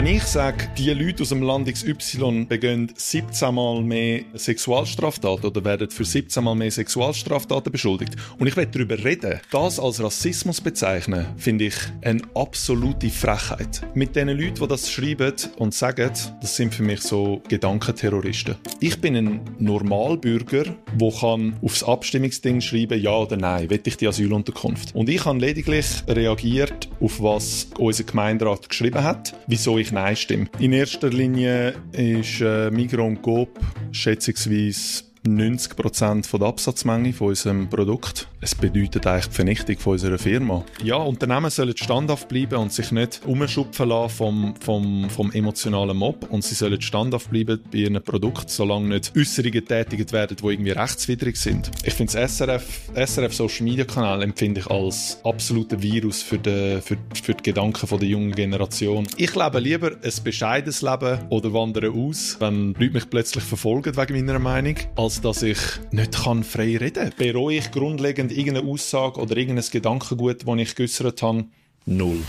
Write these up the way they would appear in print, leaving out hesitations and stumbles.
Wenn ich sage, die Leute aus dem Land XY begehen 17 Mal mehr Sexualstraftaten oder werden für 17 Mal mehr Sexualstraftaten beschuldigt und ich will darüber reden, das als Rassismus bezeichnen, finde ich eine absolute Frechheit. Mit den Leuten, die das schreiben und sagen, das sind für mich so Gedankenterroristen. Ich bin ein Normalbürger, der kann aufs Abstimmungsding schreiben, ja oder nein, will ich die Asylunterkunft. Und ich habe lediglich reagiert auf was unser Gemeinderat geschrieben hat, wieso ich Nein stimme. In erster Linie ist Migros und Coop schätzungsweise 90% von der Absatzmenge von unserem Produkt. Es bedeutet eigentlich die Vernichtung von unserer Firma. Ja, Unternehmen sollen standhaft bleiben und sich nicht umschupfen lassen vom emotionalen Mob. Und sie sollen standhaft bleiben bei ihrem Produkt, solange nicht Äusserungen getätigt werden, die irgendwie rechtswidrig sind. Ich finde das SRF Social Media Kanal empfinde ich als absoluten Virus für die Gedanken der jungen Generation. Ich lebe lieber ein bescheidenes Leben oder wandere aus, wenn Leute mich plötzlich verfolgen wegen meiner Meinung, als dass ich nicht frei reden kann. Bereue ich grundlegend irgendeine Aussage oder irgendein Gedankengut, das ich geäussert habe? Null.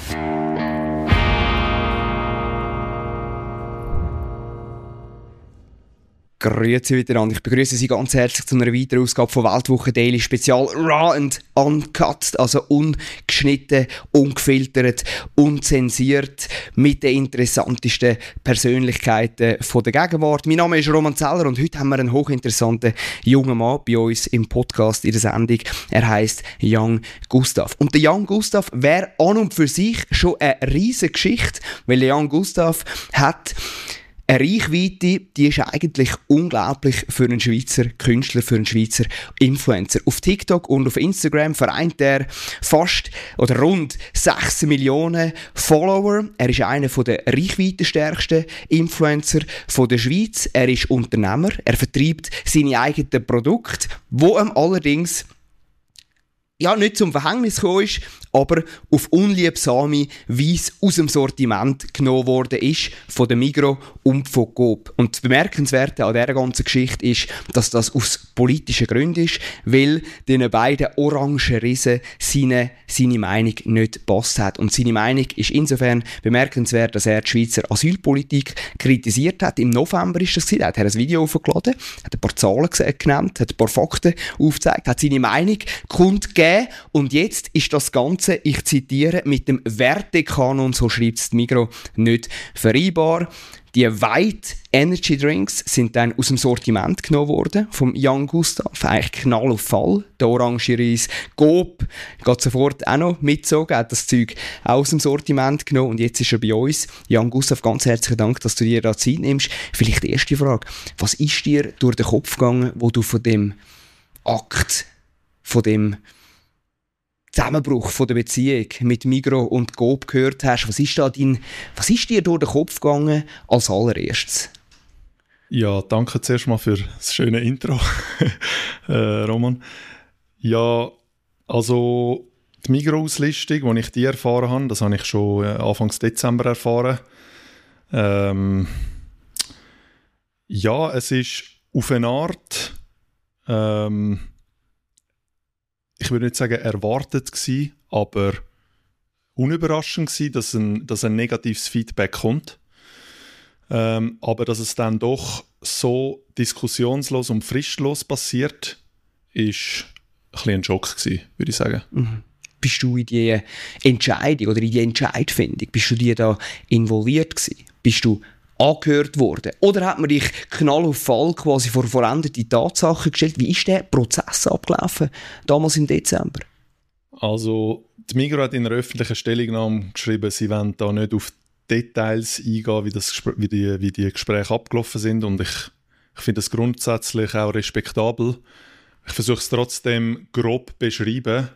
Grüezi miteinander. Ich begrüße Sie ganz herzlich zu einer weiteren Ausgabe von Weltwoche Daily Spezial Raw and Uncut, also ungeschnitten, ungefiltert, unzensiert, mit den interessantesten Persönlichkeiten von der Gegenwart. Mein Name ist Roman Zeller und heute haben wir einen hochinteressanten jungen Mann bei uns im Podcast in der Sendung. Er heisst Young Gustav. Und der Young Gustav wäre an und für sich schon eine riesige Geschichte, weil der Young Gustav hat eine Reichweite, die ist eigentlich unglaublich für einen Schweizer Künstler, für einen Schweizer Influencer. Auf TikTok und auf Instagram vereint er fast oder rund 6 Millionen Follower. Er ist einer der reichweitenstärksten Influencer der Schweiz. Er ist Unternehmer. Er vertreibt seine eigenen Produkte, wo ihm allerdings nicht zum Verhängnis gekommen ist, aber auf unliebsame Weise aus dem Sortiment genommen worden ist von der Migros und von Coop. Und das Bemerkenswerte an dieser ganzen Geschichte ist, dass das aus politischen Gründen ist, weil den beiden orangen Riesen seine Meinung nicht gepasst hat. Und seine Meinung ist insofern bemerkenswert, dass er die Schweizer Asylpolitik kritisiert hat. Im November ist das gewesen. Er hat ein Video aufgeladen, hat ein paar Zahlen genannt, hat ein paar Fakten aufgezeigt, hat seine Meinung kundgegeben und jetzt ist das Ganze, ich zitiere, mit dem Wertekanon, so schreibt es die Migros, nicht vereinbar. Die White Energy Drinks sind dann aus dem Sortiment genommen worden vom Young Gustav. Eigentlich Knall auf Fall. Der orange Reis Coop geht sofort auch noch mitgezogen, hat das Zeug auch aus dem Sortiment genommen und jetzt ist er bei uns. Young Gustav, ganz herzlichen Dank, dass du dir da Zeit nimmst. Vielleicht die erste Frage. Was ist dir durch den Kopf gegangen, wo du von dem Akt, von dem Zusammenbruch von der Beziehung mit Migros und Coop gehört hast? Was ist dir durch den Kopf gegangen als allererstes? Ja, danke zuerst mal für das schöne Intro, Roman. Ja, also die Migros-Auslistung, die ich die erfahren habe, das habe ich schon Anfang Dezember erfahren. Ja, es ist auf eine Art ich würde nicht sagen erwartet gewesen, aber unüberraschend gewesen, dass ein negatives Feedback kommt. Aber dass es dann doch so diskussionslos und fristlos passiert, ist ein bisschen ein Schock gewesen, würde ich sagen. Mhm. Bist du in die Entscheidung oder in die Entscheidfindung, bist du die da involviert gewesen? Bist du angehört worden? Oder hat man dich Knall auf Fall quasi vor vollendete Tatsachen gestellt? Wie ist der Prozess abgelaufen, damals im Dezember? Also, die Migros hat in einer öffentlichen Stellungnahme geschrieben, sie wollen da nicht auf Details eingehen, wie die Gespräche abgelaufen sind. Und ich finde das grundsätzlich auch respektabel. Ich versuche es trotzdem grob zu beschreiben.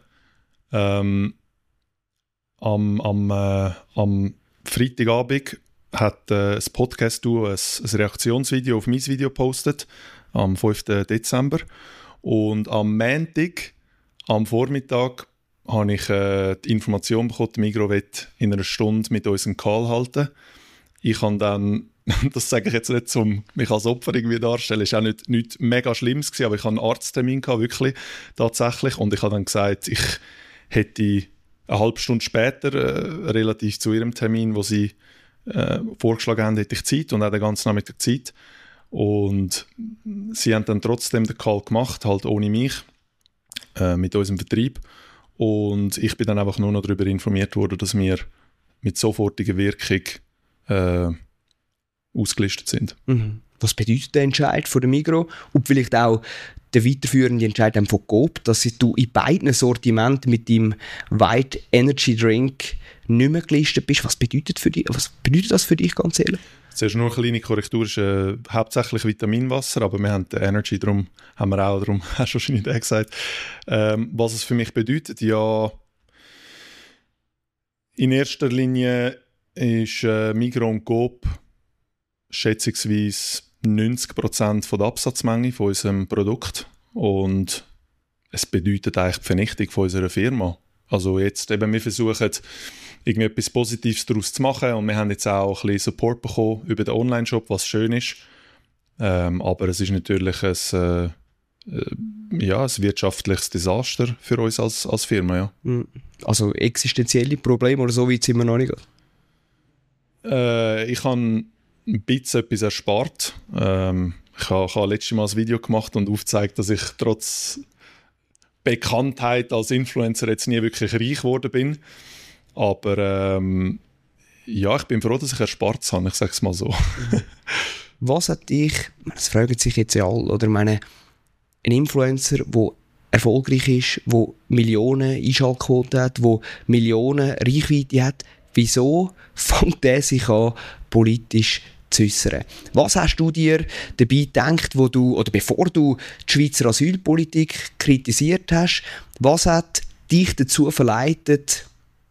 Am Freitagabend hat das Podcast-Duo ein Reaktionsvideo auf mein Video gepostet, am 5. Dezember. Und am Montag, am Vormittag, habe ich die Information bekommen, die Migros will in einer Stunde mit uns einen Call halten. Ich habe dann, das sage ich jetzt nicht, um mich als Opfer irgendwie darzustellen, es war auch nicht mega Schlimmes gewesen, aber ich hatte einen Arzttermin gehabt, wirklich, tatsächlich. Und ich habe dann gesagt, ich hätte eine halbe Stunde später, relativ zu ihrem Termin, wo sie vorgeschlagen haben, hätte ich Zeit und auch den ganzen Nachmittag Zeit. Und sie haben dann trotzdem den Call gemacht, halt ohne mich, mit unserem Vertrieb. Und ich bin dann einfach nur noch darüber informiert worden, dass wir mit sofortiger Wirkung ausgelistet sind. Mhm. Was bedeutet der Entscheid von der Migros und vielleicht auch der weiterführende Entscheid von Coop, dass du in beiden Sortimenten mit deinem White Energy Drink nicht mehr gelistet bist? Was bedeutet das für dich ganz ehrlich? Zuerst nur eine kleine Korrektur, ist hauptsächlich Vitaminwasser, aber wir haben den Energy, darum haben wir auch, darum hast du wahrscheinlich den gesagt. Was es für mich bedeutet, ja, in erster Linie ist Migros und Coop schätzungsweise 90% von der Absatzmenge von unserem Produkt und es bedeutet eigentlich die Vernichtung von unserer Firma. Also jetzt eben, wir versuchen irgendetwas Positives daraus zu machen und wir haben jetzt auch ein bisschen Support bekommen über den Online-Shop, was schön ist. Aber es ist natürlich ein wirtschaftliches Desaster für uns als Firma. Ja. Also existenzielle Probleme oder so weit sind wir noch nicht? Ich habe ein bisschen etwas erspart. Ich habe letztes Mal ein Video gemacht und aufgezeigt, dass ich trotz Bekanntheit als Influencer jetzt nie wirklich reich geworden bin. Aber ich bin froh, dass ich erspart habe, ich sage es mal so. Was hat dich, das fragen sich jetzt ja alle, oder ein Influencer, der erfolgreich ist, der Millionen Einschaltquoten hat, der Millionen Reichweite hat, wieso fängt der sich an, politisch zu äußern? Was hast du dir dabei gedacht, bevor du die Schweizer Asylpolitik kritisiert hast, was hat dich dazu verleitet,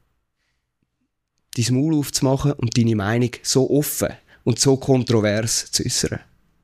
dein Maul aufzumachen und deine Meinung so offen und so kontrovers zu äußern?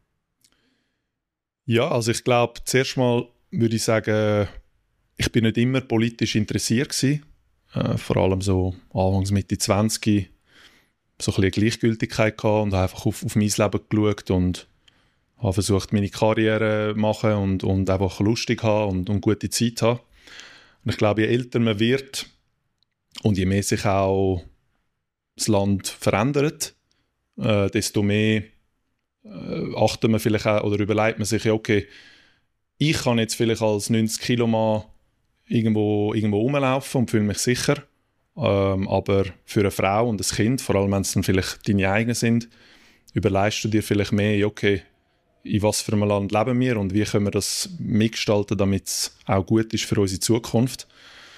Ja, also ich glaube, zuerst mal würde ich sagen, ich bin nicht immer politisch interessiert gewesen. Vor allem so anfangs Mitte 20 so ein bisschen Gleichgültigkeit gehabt und habe einfach auf mein Leben geschaut und habe versucht, meine Karriere zu machen und einfach lustig haben und gute Zeit haben. Und ich glaube, je älter man wird und je mehr sich auch das Land verändert, desto mehr achtet man vielleicht auch oder überlegt man sich, ja, okay, ich kann jetzt vielleicht als 90-Kilo-Mann irgendwo rumlaufen und fühle mich sicher. Aber für eine Frau und ein Kind, vor allem wenn es dann vielleicht deine eigenen sind, überlegst du dir vielleicht mehr, okay, in was für einem Land leben wir und wie können wir das mitgestalten, damit es auch gut ist für unsere Zukunft.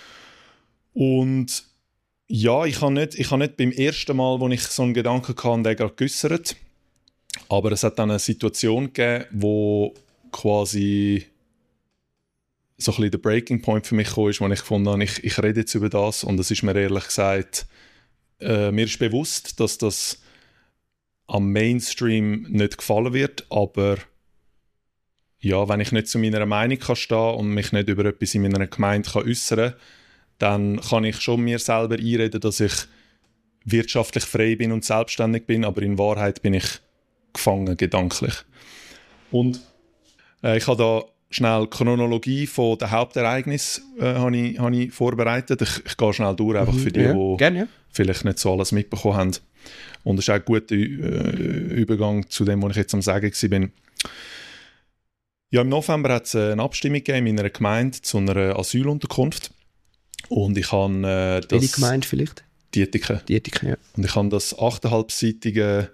Und ja, ich habe nicht beim ersten Mal, wo ich so einen Gedanken hatte, den gerade geäussert, aber es hat dann eine Situation gegeben, wo quasi so ein bisschen der Breaking Point für mich kam, ist, wo ich gefunden habe, ich rede jetzt über das und es ist mir ehrlich gesagt, mir ist bewusst, dass das am Mainstream nicht gefallen wird, aber ja, wenn ich nicht zu meiner Meinung kann stehen und mich nicht über etwas in meiner Gemeinde äußern kann, dann kann ich schon mir selber einreden, dass ich wirtschaftlich frei bin und selbstständig bin, aber in Wahrheit bin ich gefangen, gedanklich. Und ich habe da schnell die Chronologie von den Hauptereignissen habe ich vorbereitet. Ich gehe schnell durch, einfach für die, die vielleicht nicht so alles mitbekommen haben. Und es ist auch ein guter Übergang zu dem, was ich jetzt am Sagen war. Ja, im November hat es eine Abstimmung gegeben in meiner Gemeinde zu einer Asylunterkunft. Und ich habe das... Welche Gemeinde vielleicht? Dietiken, ja. Und ich habe das 8,5-seitige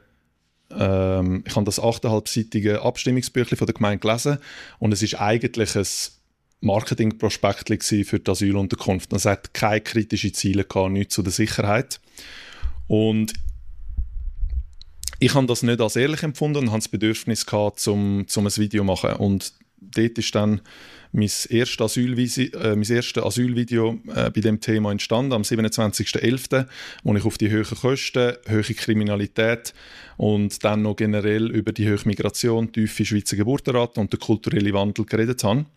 Abstimmungsbüchlein von der Gemeinde gelesen und es ist eigentlich ein Marketingprospekt für die Asylunterkunft. Es hat keine kritischen Ziele gehabt, nichts zu der Sicherheit. Und ich habe das nicht als ehrlich empfunden und habe das Bedürfnis gehabt, um ein Video zu machen. Und dort ist dann mein erstes Asylvideo bei dem Thema entstanden, am 27.11., wo ich auf die hohen Kosten, hohe Kriminalität und dann noch generell über die hohe Migration, tiefe Schweizer Geburtenrate und den kulturellen Wandel geredet habe.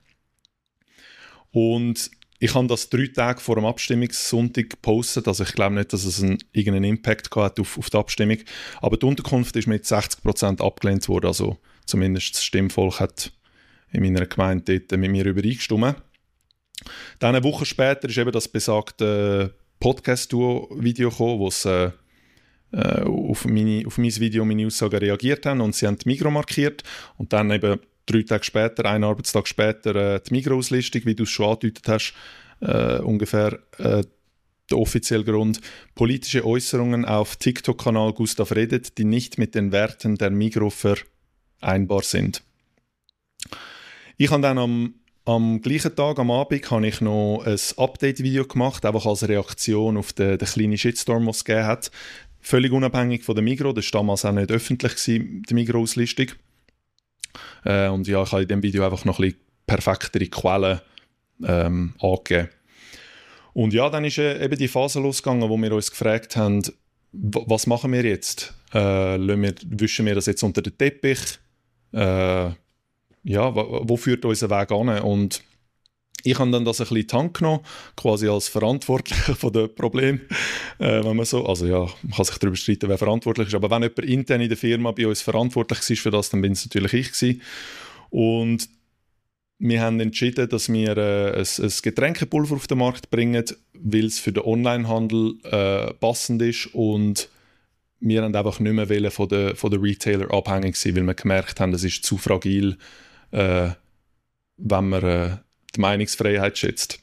Und ich habe das 3 Tage vor dem Abstimmungssonntag gepostet, also ich glaube nicht, dass es irgendeinen Impact hat auf die Abstimmung, aber die Unterkunft ist mit 60% abgelehnt worden, also zumindest das Stimmvolk hat in meiner Gemeinde dort mit mir übereingestimmt. Dann eine Woche später ist eben das besagte Podcast-Duo-Video gekommen, auf mein Video, meine Aussagen reagiert haben und sie haben die Migros markiert und dann eben 3 Tage später, einen Arbeitstag später die Migros-Auslistung, wie du es schon angedeutet hast, ungefähr der offizielle Grund: politische Äußerungen auf TikTok-Kanal Gustav redet, die nicht mit den Werten der Migros vereinbar sind. Ich habe dann am gleichen Tag, am Abend, habe ich noch ein Update-Video gemacht, einfach als Reaktion auf den kleinen Shitstorm, den es gegeben hat. Völlig unabhängig von der Migros, das war damals auch nicht öffentlich, die Migros-Auslistung. Und ja, ich habe in diesem Video einfach noch ein bisschen perfektere Quellen angegeben. Und ja, dann ist eben die Phase losgegangen, wo wir uns gefragt haben, was machen wir jetzt? Wischen wir das jetzt unter den Teppich? Wo führt unser Weg an? Und ich habe dann das ein bisschen in die Hand genommen, quasi als Verantwortlicher von dem Problem. Wenn man so, also ja, man kann sich darüber streiten, wer verantwortlich ist, aber wenn jemand intern in der Firma bei uns verantwortlich ist für das, dann bin es natürlich ich gewesen. Und wir haben entschieden, dass wir ein Getränkepulver auf den Markt bringen, weil es für den Onlinehandel passend ist, und wir haben einfach nicht mehr wollen von den Retailer abhängig sein, weil wir gemerkt haben, es ist zu fragil, wenn man die Meinungsfreiheit schätzt.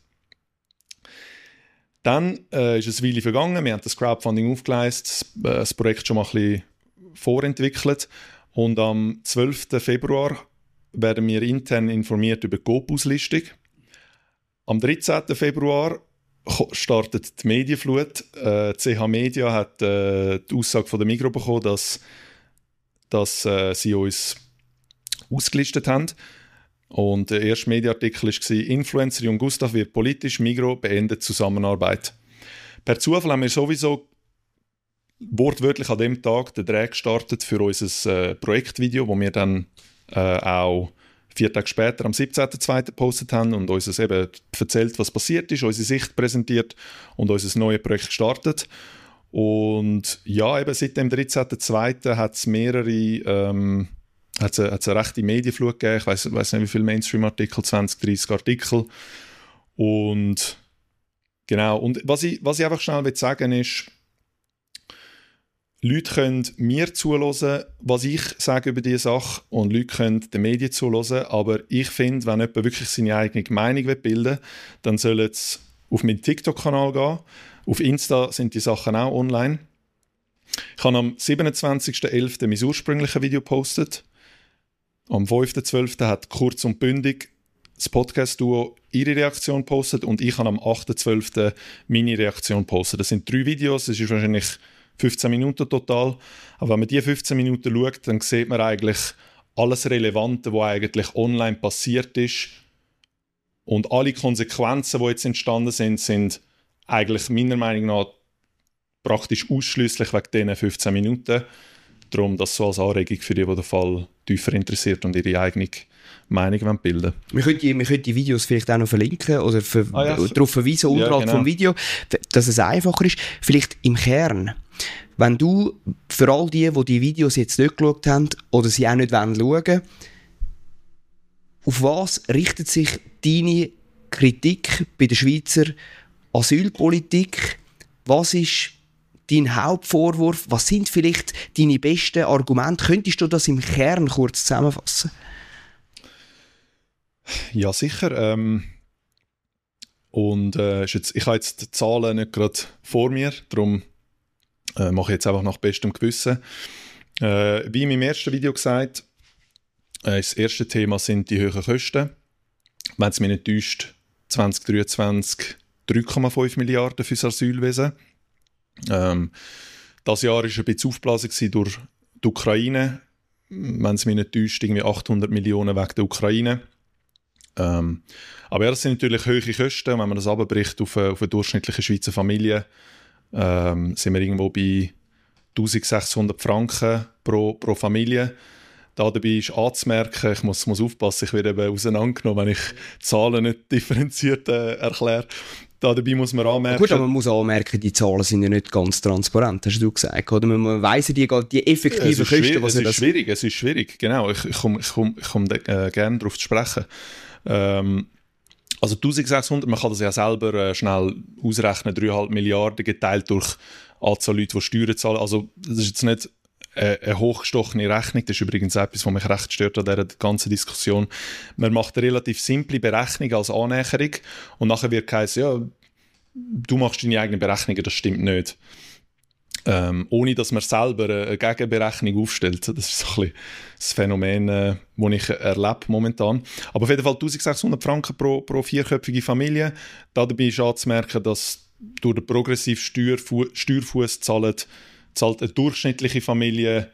Dann ist es eine Weile vergangen, wir haben das Crowdfunding aufgeleistet, das Projekt schon mal ein bisschen vorentwickelt, und am 12. Februar werden wir intern informiert über die Coop-Auslistung. Am 13. Februar startet die Medienflut. CH Media hat die Aussage von der Migros bekommen, dass sie uns ausgelistet haben. Und der erste Medienartikel war: Influencerin Gustav wird politisch, Migros beendet Zusammenarbeit. Per Zufall haben wir sowieso wortwörtlich an dem Tag den Dreh gestartet für unser Projektvideo, wo wir dann auch 4 Tage später, am 17.02. gepostet haben und uns eben erzählt, was passiert ist, unsere Sicht präsentiert und unser neues Projekt gestartet. Und ja, eben seit dem 13.02. hat es mehrere hat's eine rechte Medienflut gegeben. Ich weiss nicht, wie viele Mainstream-Artikel, 20, 30 Artikel. Und genau, und was ich einfach schnell sagen will, ist, Leute können mir zuhören, was ich sage über diese Sache, und Leute können den Medien zuhören, aber ich finde, wenn jemand wirklich seine eigene Meinung bilden will, dann soll es auf meinen TikTok-Kanal gehen. Auf Insta sind die Sachen auch online. Ich habe am 27.11. mein ursprüngliches Video gepostet. Am 5.12. hat kurz und bündig das Podcast-Duo ihre Reaktion gepostet und ich habe am 8.12. meine Reaktion gepostet. Das sind 3 Videos, das ist wahrscheinlich 15 Minuten total. Aber wenn man diese 15 Minuten schaut, dann sieht man eigentlich alles Relevante, was eigentlich online passiert ist. Und alle Konsequenzen, die jetzt entstanden sind eigentlich meiner Meinung nach praktisch ausschliesslich wegen diesen 15 Minuten. Darum das so als Anregung für die den Fall tiefer interessiert und ihre eigene Meinung bilden wollen. Wir können die Videos vielleicht auch noch verlinken oder darauf verweisen, unterhalb vom Video, dass es einfacher ist. Vielleicht im Kern, wenn du für all die Videos jetzt nicht geschaut haben oder sie auch nicht schauen wollen, auf was richtet sich deine Kritik bei der Schweizer Asylpolitik? Was ist dein Hauptvorwurf? Was sind vielleicht deine besten Argumente? Könntest du das im Kern kurz zusammenfassen? Ja, sicher. Ich habe jetzt die Zahlen nicht gerade vor mir, darum mache ich jetzt einfach nach bestem Gewissen. Wie in meinem ersten Video gesagt, das erste Thema sind die hohen Kosten. Wenn es mich nicht täuscht, 2023 3,5 Milliarden für das Asylwesen. Das Jahr war ein bisschen aufgeblasen durch die Ukraine. Wenn es mich nicht täuscht, irgendwie 800 Millionen wegen der Ukraine. Aber ja, das sind natürlich hohe Kosten. Wenn man das runterbricht auf eine durchschnittliche Schweizer Familie, sind wir irgendwo bei 1600 Franken pro Familie. Dabei ist anzumerken, ich muss aufpassen, ich werde eben auseinandergenommen, wenn ich Zahlen nicht differenziert erkläre. Dabei muss man anmerken... Gut, aber man muss anmerken, die Zahlen sind ja nicht ganz transparent, hast du gesagt. Oder man weiss die effektiven Kosten. Es ist schwierig, genau. Ich komme gerne darauf zu sprechen. Also 1600, man kann das ja selber schnell ausrechnen, 3,5 Milliarden geteilt durch Anzahl Leute, die Steuern zahlen. Also das ist jetzt nicht eine hochgestochene Rechnung. Das ist übrigens etwas, was mich recht stört an dieser ganzen Diskussion. Man macht eine relativ simple Berechnung als Annäherung und nachher wird heißen, ja, du machst deine eigenen Berechnungen, das stimmt nicht. Ohne dass man selber eine Gegenberechnung aufstellt. Das ist so ein bisschen das Phänomen, das ich erlebe momentan. Aber auf jeden Fall 1600 Franken pro vierköpfige Familie. Dabei ist anzumerken, dass durch den progressiven Steuerfuss zahlt eine durchschnittliche Familie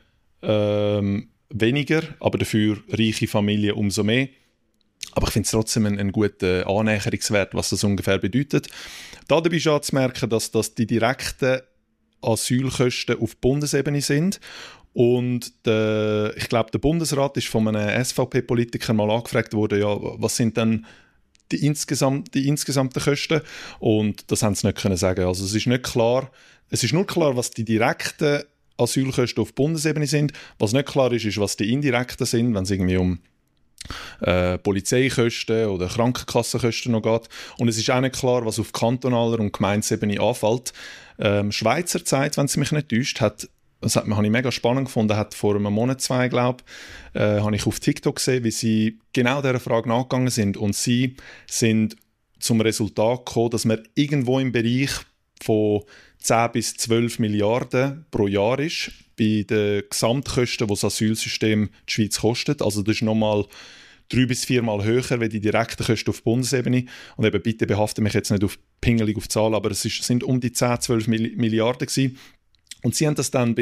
weniger, aber dafür reiche Familie umso mehr. Aber ich finde es trotzdem einen guten Annäherungswert, was das ungefähr bedeutet. Dabei ist anzumerken, dass das die direkten Asylkosten auf Bundesebene sind. Und ich glaube, der Bundesrat ist von einem SVP-Politiker mal angefragt worden, ja, was sind denn die insgesamten Kosten? Und das haben sie nicht können sagen. Also es ist nicht klar. Es ist nur klar, was die direkten Asylkosten auf Bundesebene sind. Was nicht klar ist, was die indirekten sind, wenn es irgendwie um Polizeikosten oder Krankenkassenkosten noch geht. Und es ist auch nicht klar, was auf kantonaler und Gemeindesebene anfällt. Schweizer Zeit, wenn es mich nicht täuscht, habe ich mega spannend gefunden, hat vor einem Monat, 2, glaube ich, habe ich auf TikTok gesehen, wie sie genau dieser Frage nachgegangen sind. Und sie sind zum Resultat gekommen, dass man irgendwo im Bereich von 10 bis 12 Milliarden pro Jahr ist, bei den Gesamtkosten, die das Asylsystem die Schweiz kostet. Also das ist nochmal 3 bis 4 Mal höher als die direkten Kosten auf Bundesebene. Und eben, bitte behafte mich jetzt nicht pingelig auf Zahlen, aber es sind um die 10, 12 Milliarden gewesen. Und sie haben das dann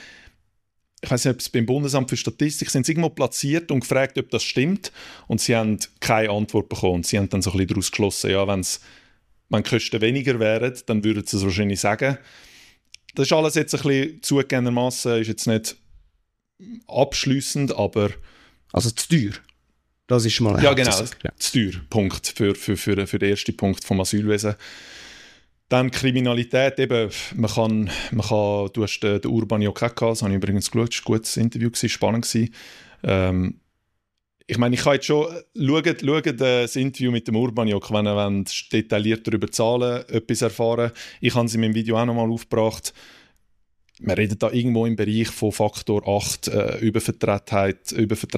ich weiß nicht, ob es beim Bundesamt für Statistik sind sie irgendwo platziert und gefragt, ob das stimmt. Und sie haben keine Antwort bekommen. Und sie haben dann so ein bisschen daraus geschlossen, ja, wenn die Kosten weniger wären, dann würden sie es wahrscheinlich sagen. Das ist alles jetzt ein bisschen zugegebenermassen, ist jetzt nicht abschliessend, aber... Also zu teuer. Das ist mal ein ja, genau, zu teuer. Punkt für den ersten Punkt vom Asylwesen. Dann Kriminalität, eben, man kann, du hast den Urban Jokek gehabt, das habe ich übrigens geschaut, das war ein gutes Interview, spannend gewesen. Ich meine, ich kann jetzt schon schauen das Interview mit dem Urban Jok, wenn ihr detailliert darüber Zahlen etwas erfahren. Ich habe es in meinem Video auch nochmal aufgebracht. Wir reden da irgendwo im Bereich von Faktor 8 Übervertretheit,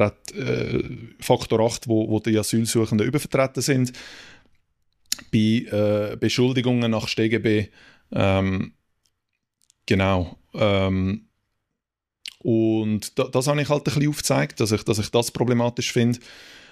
Faktor 8, wo die Asylsuchenden übervertreten sind. Bei Beschuldigungen nach StGB. Genau. Und das habe ich halt ein bisschen aufgezeigt, dass ich das problematisch finde.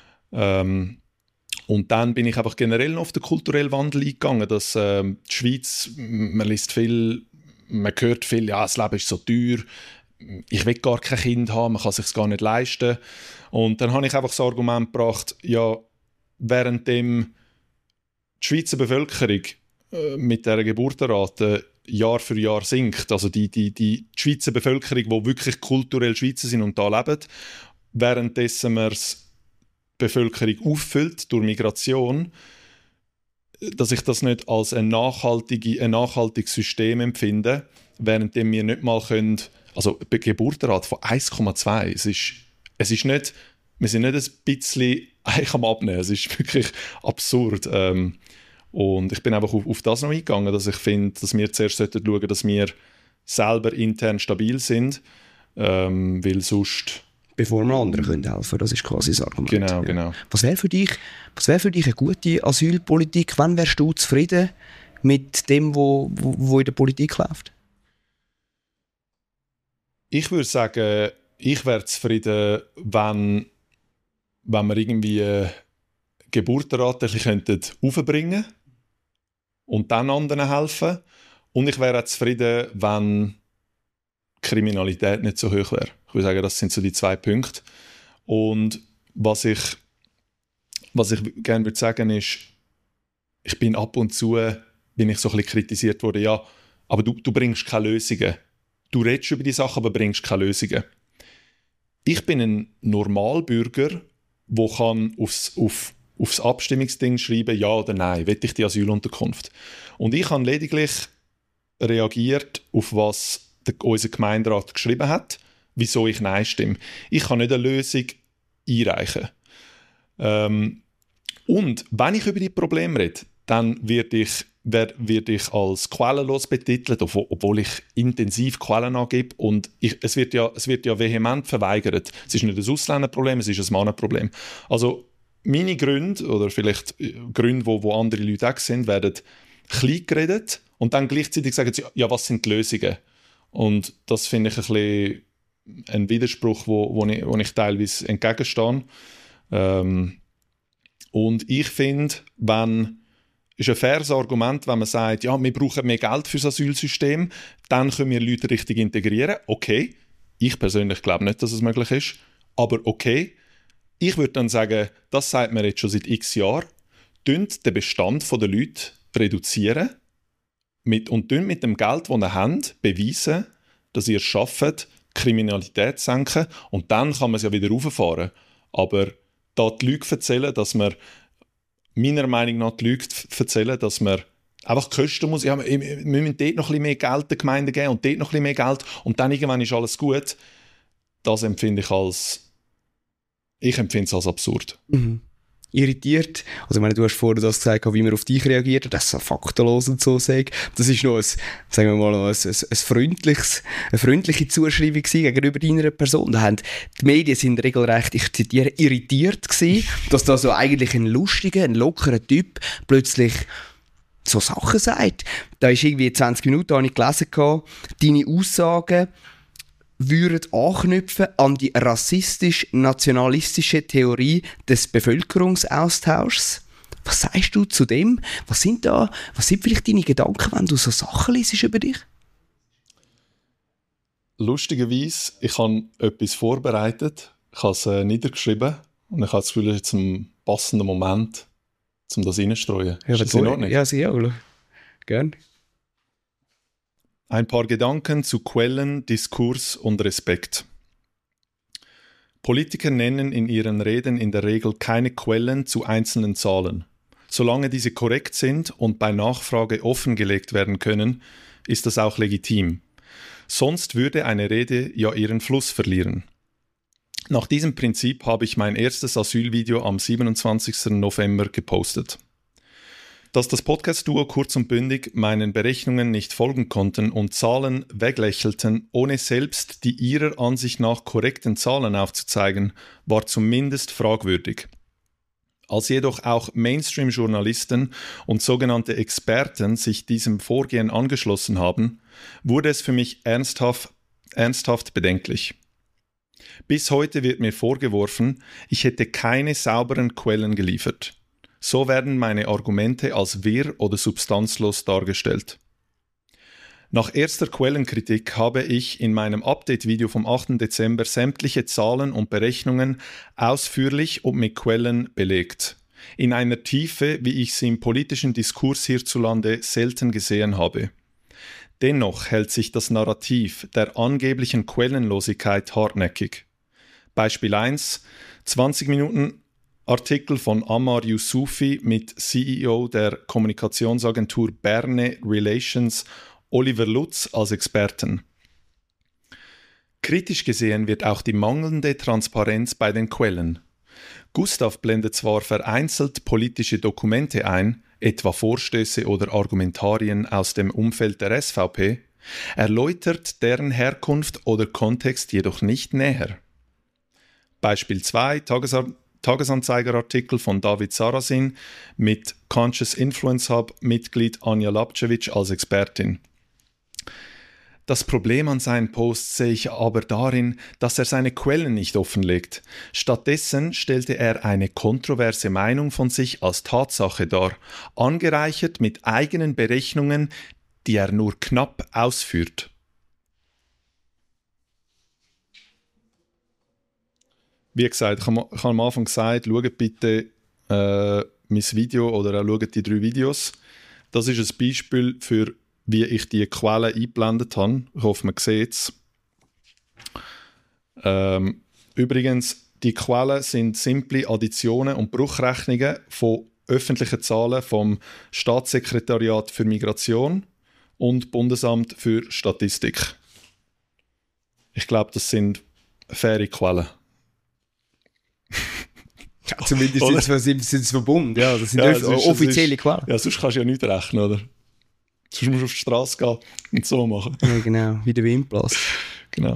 Und dann bin ich einfach generell noch auf den kulturellen Wandel eingegangen, dass die Schweiz, man liest viel, man hört viel, ja, das Leben ist so teuer, ich will gar kein Kind haben, man kann es sich gar nicht leisten. Und dann habe ich einfach das Argument gebracht, ja, währenddem die Schweizer Bevölkerung mit dieser Geburtenrate Jahr für Jahr sinkt, also die Schweizer Bevölkerung, die wirklich kulturell Schweizer sind und da leben, währenddessen man die Bevölkerung auffüllt durch Migration, dass ich das nicht als ein nachhaltiges System empfinde, währenddem wir nicht mal können, also eine Geburtenrate von 1,2, es ist nicht, wir sind nicht ein bisschen am Abnehmen, es ist wirklich absurd. Und ich bin einfach auf das noch eingegangen, dass ich finde, dass wir zuerst schauen sollten, dass wir selber intern stabil sind, weil sonst... Bevor wir anderen helfen können, das ist quasi das Argument. Genau, genau. Was wäre für dich eine gute Asylpolitik? Wann wärst du zufrieden mit dem, wo in der Politik läuft? Ich würde sagen, ich wäre zufrieden, wenn wir irgendwie Geburtenrate aufbringen könnten und dann anderen helfen. Und ich wäre auch zufrieden, wenn die Kriminalität nicht so hoch wäre. Ich würde sagen, das sind so die 2 Punkte. Und was ich gerne würde sagen ist, ich bin ab und zu so ein bisschen kritisiert worden, ja, aber du bringst keine Lösungen. Du redest über die Sachen, aber bringst keine Lösungen. Ich bin ein Normalbürger, der kann aufs Abstimmungsding schreiben, ja oder nein, will ich die Asylunterkunft. Und ich habe lediglich reagiert auf was unser Gemeinderat geschrieben hat, wieso ich Nein stimme. Ich kann nicht eine Lösung einreichen. Und wenn ich über die Probleme rede, dann werde ich werde ich als quellenlos betitelt, obwohl ich intensiv Quellen angebe. Und es wird ja vehement verweigert. Es ist nicht ein Ausländerproblem, es ist ein Mannenproblem. Also meine Gründe, oder vielleicht Gründe, wo andere Leute auch sind, werden klein geredet und dann gleichzeitig sagen sie, ja, was sind die Lösungen? Und das finde ich ein bisschen ein Widerspruch, wo ich teilweise entgegenstehe. Und ich finde, ist ein faires Argument, wenn man sagt, ja, wir brauchen mehr Geld für das Asylsystem, dann können wir Leute richtig integrieren. Okay, ich persönlich glaube nicht, dass es möglich ist, aber okay. Ich würde dann sagen, das sagt man jetzt schon seit x Jahren, den Bestand der Leute reduzieren und mit dem Geld, das ihr habt, beweisen, dass ihr es schafft, Kriminalität zu senken und dann kann man es ja wieder rauffahren. Aber da die Leute erzählen, dass man meiner Meinung nach die Leute erzählen, dass man einfach kosten muss. Ja, wir müssen dort noch ein bisschen mehr Geld der Gemeinde geben und dort noch ein bisschen mehr Geld und dann irgendwann ist alles gut. Das empfinde ich empfinde es als absurd. Mhm. Irritiert. Also ich meine, du hast vorhin das gesagt, wie man auf dich reagiert, dass es faktenlos und so sagt. Das ist noch eine freundliche Zuschreibung gegenüber deiner Person. Da haben die Medien sind regelrecht, ich zitiere, irritiert gewesen, dass da so eigentlich ein lustiger, ein lockerer Typ plötzlich so Sachen sagt. Da ist irgendwie 20 Minuten, habe ich gelesen, deine Aussagen würden anknüpfen an die rassistisch-nationalistische Theorie des Bevölkerungsaustauschs. Was sagst du zu dem? Was sind vielleicht deine Gedanken, wenn du so Sachen liest über dich? Lustigerweise, ich habe etwas vorbereitet, ich habe es niedergeschrieben und ich habe das Gefühl, es ist jetzt ein passender Moment, um das reinzustreuen. Ja, ist das in Ordnung? Ja, sicher. Gerne. Ein paar Gedanken zu Quellen, Diskurs und Respekt. Politiker nennen in ihren Reden in der Regel keine Quellen zu einzelnen Zahlen. Solange diese korrekt sind und bei Nachfrage offengelegt werden können, ist das auch legitim. Sonst würde eine Rede ja ihren Fluss verlieren. Nach diesem Prinzip habe ich mein erstes Asylvideo am 27. November gepostet. Dass das Podcast-Duo kurz und bündig meinen Berechnungen nicht folgen konnten und Zahlen weglächelten, ohne selbst die ihrer Ansicht nach korrekten Zahlen aufzuzeigen, war zumindest fragwürdig. Als jedoch auch Mainstream-Journalisten und sogenannte Experten sich diesem Vorgehen angeschlossen haben, wurde es für mich ernsthaft bedenklich. Bis heute wird mir vorgeworfen, ich hätte keine sauberen Quellen geliefert. So werden meine Argumente als wirr oder substanzlos dargestellt. Nach erster Quellenkritik habe ich in meinem Update-Video vom 8. Dezember sämtliche Zahlen und Berechnungen ausführlich und mit Quellen belegt. In einer Tiefe, wie ich sie im politischen Diskurs hierzulande selten gesehen habe. Dennoch hält sich das Narrativ der angeblichen Quellenlosigkeit hartnäckig. Beispiel 1, 20 Minuten Artikel von Ammar Youssoufi mit CEO der Kommunikationsagentur Berne Relations Oliver Lutz als Experten. Kritisch gesehen wird auch die mangelnde Transparenz bei den Quellen. Gustav blendet zwar vereinzelt politische Dokumente ein, etwa Vorstöße oder Argumentarien aus dem Umfeld der SVP, erläutert deren Herkunft oder Kontext jedoch nicht näher. Beispiel 2, Tagesanzeiger-Artikel von David Sarasin mit Conscious Influence Hub-Mitglied Anja Lapcevic als Expertin. Das Problem an seinen Posts sehe ich aber darin, dass er seine Quellen nicht offenlegt. Stattdessen stellte er eine kontroverse Meinung von sich als Tatsache dar, angereichert mit eigenen Berechnungen, die er nur knapp ausführt. Wie gesagt, ich habe am Anfang gesagt, schaut bitte mein Video oder auch schaut die 3 Videos. Das ist ein Beispiel für, wie ich die Quellen eingeblendet habe. Ich hoffe, man sieht es. Übrigens, die Quellen sind simple Additionen und Bruchrechnungen von öffentlichen Zahlen vom Staatssekretariat für Migration und Bundesamt für Statistik. Ich glaube, das sind faire Quellen. Ja, zumindest sind sie verbunden, ja. Das sind offizielle Quellen. Ja, sonst kannst du ja nicht rechnen, oder? Sonst musst du auf die Straße gehen und so machen. Ja, genau, wie der Windblas. Genau.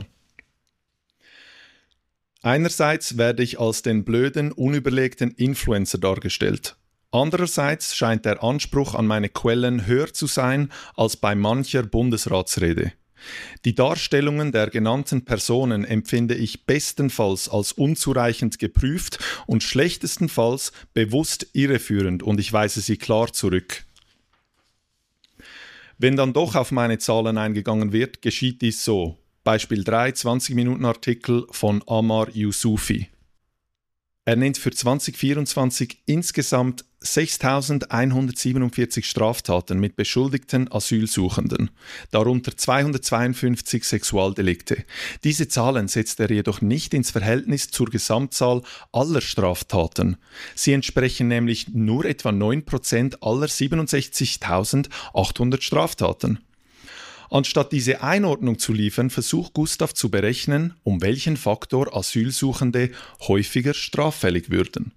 Einerseits werde ich als den blöden, unüberlegten Influencer dargestellt. Andererseits scheint der Anspruch an meine Quellen höher zu sein als bei mancher Bundesratsrede. Die Darstellungen der genannten Personen empfinde ich bestenfalls als unzureichend geprüft und schlechtestenfalls bewusst irreführend und ich weise sie klar zurück. Wenn dann doch auf meine Zahlen eingegangen wird, geschieht dies so. Beispiel 3, 20-Minuten-Artikel von Ammar Youssoufi. Er nennt für 2024 insgesamt 6.147 Straftaten mit beschuldigten Asylsuchenden, darunter 252 Sexualdelikte. Diese Zahlen setzt er jedoch nicht ins Verhältnis zur Gesamtzahl aller Straftaten. Sie entsprechen nämlich nur etwa 9% aller 67.800 Straftaten. Anstatt diese Einordnung zu liefern, versucht Gustav zu berechnen, um welchen Faktor Asylsuchende häufiger straffällig würden.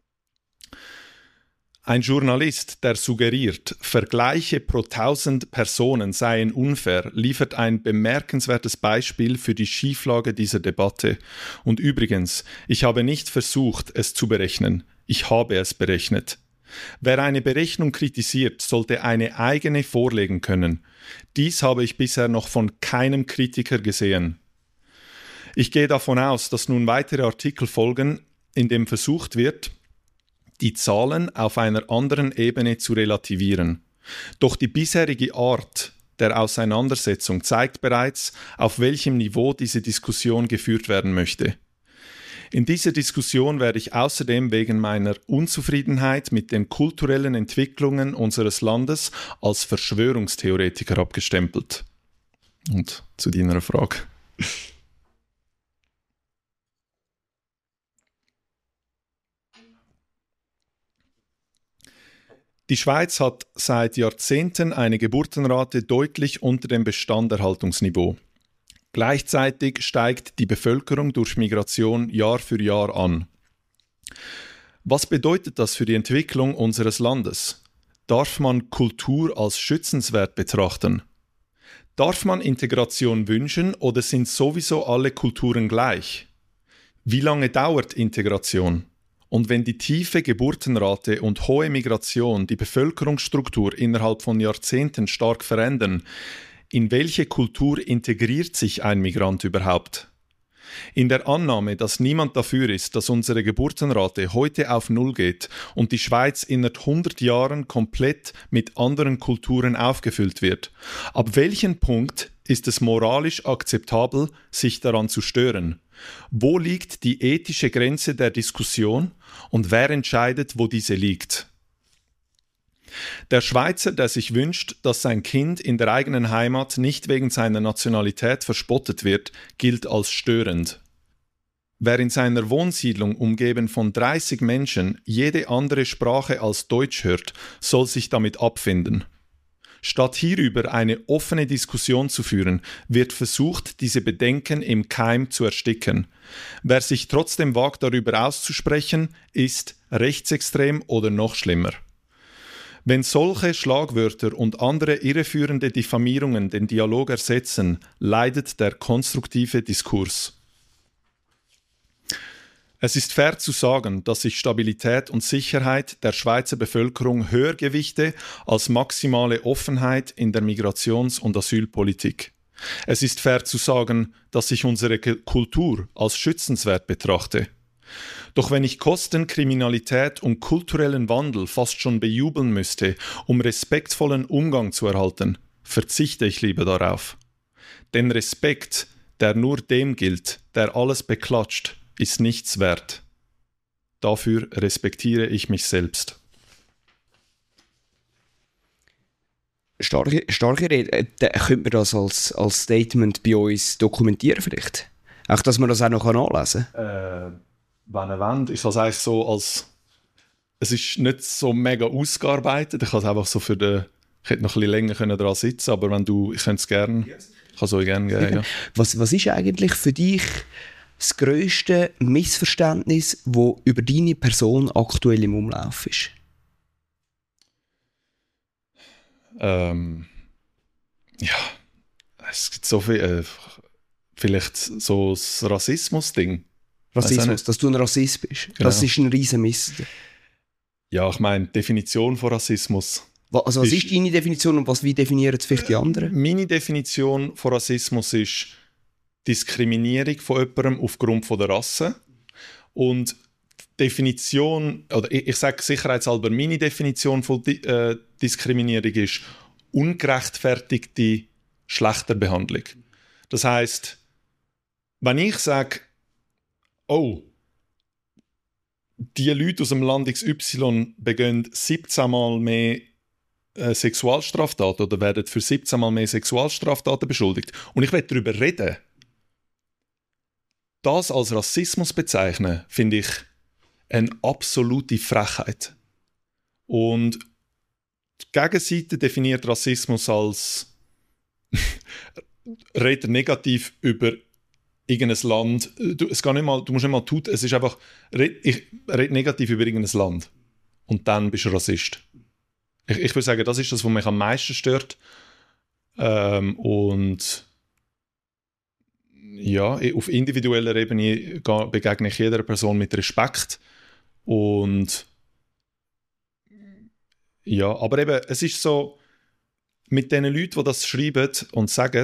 Ein Journalist, der suggeriert, Vergleiche pro 1000 Personen seien unfair, liefert ein bemerkenswertes Beispiel für die Schieflage dieser Debatte. Und übrigens, ich habe nicht versucht, es zu berechnen. Ich habe es berechnet. Wer eine Berechnung kritisiert, sollte eine eigene vorlegen können. Dies habe ich bisher noch von keinem Kritiker gesehen. Ich gehe davon aus, dass nun weitere Artikel folgen, in dem versucht wird, die Zahlen auf einer anderen Ebene zu relativieren. Doch die bisherige Art der Auseinandersetzung zeigt bereits, auf welchem Niveau diese Diskussion geführt werden möchte. In dieser Diskussion werde ich außerdem wegen meiner Unzufriedenheit mit den kulturellen Entwicklungen unseres Landes als Verschwörungstheoretiker abgestempelt. Und zu deiner Frage. Die Schweiz hat seit Jahrzehnten eine Geburtenrate deutlich unter dem Bestanderhaltungsniveau. Gleichzeitig steigt die Bevölkerung durch Migration Jahr für Jahr an. Was bedeutet das für die Entwicklung unseres Landes? Darf man Kultur als schützenswert betrachten? Darf man Integration wünschen oder sind sowieso alle Kulturen gleich? Wie lange dauert Integration? Und wenn die tiefe Geburtenrate und hohe Migration die Bevölkerungsstruktur innerhalb von Jahrzehnten stark verändern, in welche Kultur integriert sich ein Migrant überhaupt? In der Annahme, dass niemand dafür ist, dass unsere Geburtenrate heute auf Null geht und die Schweiz innerhalb 100 Jahren komplett mit anderen Kulturen aufgefüllt wird, ab welchem Punkt ist es moralisch akzeptabel, sich daran zu stören? Wo liegt die ethische Grenze der Diskussion und wer entscheidet, wo diese liegt? Der Schweizer, der sich wünscht, dass sein Kind in der eigenen Heimat nicht wegen seiner Nationalität verspottet wird, gilt als störend. Wer in seiner Wohnsiedlung umgeben von 30 Menschen jede andere Sprache als Deutsch hört, soll sich damit abfinden. Statt hierüber eine offene Diskussion zu führen, wird versucht, diese Bedenken im Keim zu ersticken. Wer sich trotzdem wagt, darüber auszusprechen, ist rechtsextrem oder noch schlimmer. Wenn solche Schlagwörter und andere irreführende Diffamierungen den Dialog ersetzen, leidet der konstruktive Diskurs. Es ist fair zu sagen, dass ich Stabilität und Sicherheit der Schweizer Bevölkerung höher gewichte als maximale Offenheit in der Migrations- und Asylpolitik. Es ist fair zu sagen, dass ich unsere Kultur als schützenswert betrachte. Doch wenn ich Kosten, Kriminalität und kulturellen Wandel fast schon bejubeln müsste, um respektvollen Umgang zu erhalten, verzichte ich lieber darauf. Denn Respekt, der nur dem gilt, der alles beklatscht, ist nichts wert. Dafür respektiere ich mich selbst. Starke Rede. Könnte man das als Statement bei uns dokumentieren vielleicht? Auch, dass man das auch noch nachlesen kann? Wenn ihr wollt, ist das eigentlich so als... Es ist nicht so mega ausgearbeitet. Ich kann es einfach so für den... Ich hätte noch ein bisschen länger daran sitzen können, aber wenn du... Ich könnte es gerne... Ich kann es euch gerne geben, ja. Was ist eigentlich für dich das grösste Missverständnis, das über deine Person aktuell im Umlauf ist? Ja, es gibt so viel, vielleicht so das Rassismus-Ding. Rassismus, dass du ein Rassist bist. Genau. Das ist ein riesen Mist. Ja, ich meine, die Definition von Rassismus. Also was ist deine Definition und wie definieren es vielleicht die anderen? Meine Definition von Rassismus ist Diskriminierung von jemandem aufgrund von der Rasse. Und die Definition, oder ich sage sicherheitshalber, meine Definition von Diskriminierung ist ungerechtfertigte Schlechterbehandlung. Das heisst, wenn ich sage, oh, die Leute aus dem Land XY begehen 17 Mal mehr Sexualstraftaten oder werden für 17 Mal mehr Sexualstraftaten beschuldigt. Und ich will darüber reden. Das als Rassismus bezeichnen, finde ich eine absolute Frechheit. Und die Gegenseite definiert Rassismus als redet negativ über irgendein Land. Du musst nicht mal tun, es ist einfach, ich rede negativ über irgendein Land. Und dann bist du Rassist. Ich würde sagen, das ist das, was mich am meisten stört. Und ja, auf individueller Ebene begegne ich jeder Person mit Respekt. Und ja, aber eben, es ist so, mit den Leuten, die das schreiben und sagen,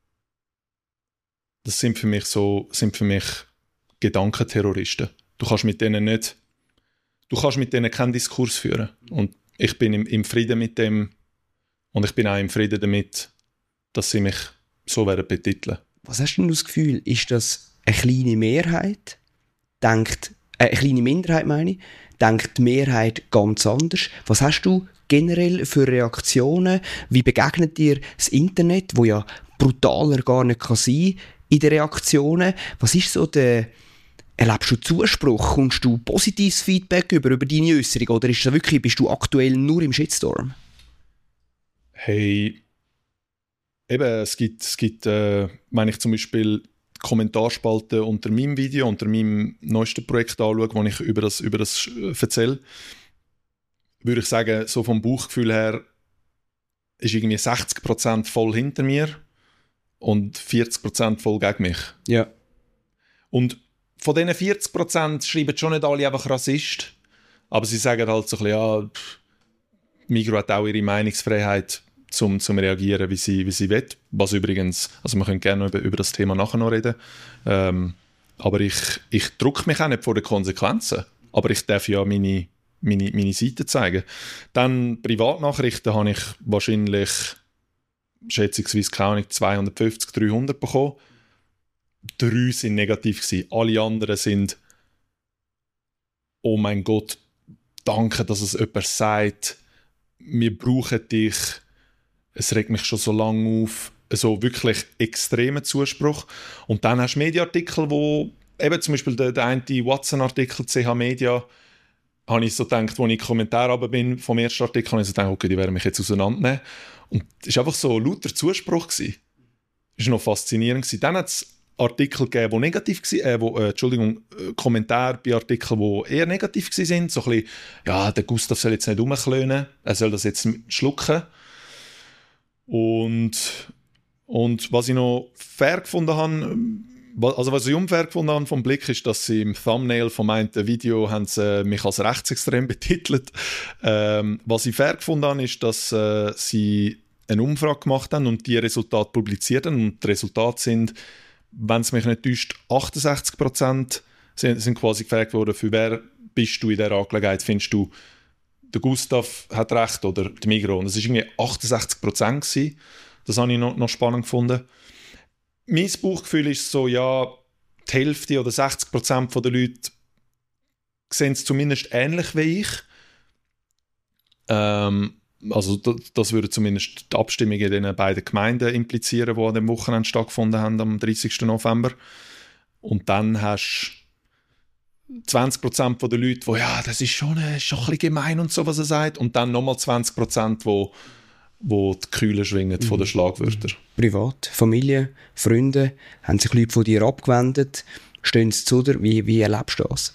das sind für mich Gedankenterroristen. Du kannst mit denen keinen Diskurs führen. Und ich bin im Frieden mit dem und ich bin auch im Frieden damit, dass sie mich so werden betiteln. Was hast du denn das Gefühl? Ist das eine kleine Mehrheit? Eine kleine Minderheit meine ich? Denkt die Mehrheit ganz anders? Was hast du generell für Reaktionen? Wie begegnet dir das Internet, wo ja brutaler gar nicht kann sein in den Reaktionen? Was ist so erlebst du Zuspruch? Kommst du positives Feedback über deine Äußerung? Oder bist du aktuell nur im Shitstorm? Hey, eben, es gibt wenn ich zum Beispiel die Kommentarspalte unter meinem Video, unter meinem neuesten Projekt anschaue, wo ich über das erzähle, würde ich sagen, so vom Bauchgefühl her ist irgendwie 60% voll hinter mir und 40% voll gegen mich. Ja. Und von diesen 40% schreiben schon nicht alle einfach Rassist, aber sie sagen halt so ein bisschen, ja, Migros hat auch ihre Meinungsfreiheit zum reagieren, wie sie will. Was übrigens, also wir können gerne über das Thema nachher noch reden, aber ich drücke mich auch nicht vor den Konsequenzen, aber ich darf ja meine Seite zeigen. Dann Privatnachrichten habe ich wahrscheinlich schätzungsweise 250, 300 bekommen. 3 sind negativ gewesen. Alle anderen sind «Oh mein Gott, danke, dass es jemand sagt. Wir brauchen dich. Es regt mich schon so lange auf.» Also wirklich extremer Zuspruch. Und dann hast du Mediaartikel, wo eben zum Beispiel der eine Watson-Artikel, CH Media, habe ich so gedacht, als ich in die Kommentare runter bin vom ersten Artikel, habe ich so gedacht, okay, die werden mich jetzt auseinandernehmen. Und es war einfach so lauter Zuspruch gewesen. Das war noch faszinierend gewesen. Dann hat es Artikel gegeben, die negativ waren, Kommentare bei Artikeln, die eher negativ waren. So ein bisschen, ja, der Gustav soll jetzt nicht rumklönen, er soll das jetzt schlucken. Und was ich noch fair gefunden habe, also was ich unfair gefunden habe vom Blick, ist, dass sie im Thumbnail vom einen Video haben sie mich als rechtsextrem betitelt. Was ich fair gefunden habe, ist, dass sie eine Umfrage gemacht haben und die Resultate publiziert haben. Und die Resultate sind, wenn es mich nicht täuscht, 68% sind quasi gefragt worden, für wer bist du in dieser Angelegenheit? Findest du, der Gustav hat recht oder die Migros? Und es war irgendwie 68% gewesen. Das habe ich noch spannend gefunden. Mein Bauchgefühl ist so, ja, die Hälfte oder 60% der Leute sehen es zumindest ähnlich wie ich. Also das würde zumindest die Abstimmung in den beiden Gemeinden implizieren, die an dem Wochenende stattgefunden haben, am 30. November. Und dann hast du 20% der Leute, die, ja, das ist schon ein bisschen gemein und so, was er sagt. Und dann nochmal 20%, wo die Kühle schwingen von den Schlagwörtern. Privat, Familie, Freunde, haben sich Leute von dir abgewendet? Stehen sie zu dir? Wie erlebst du das?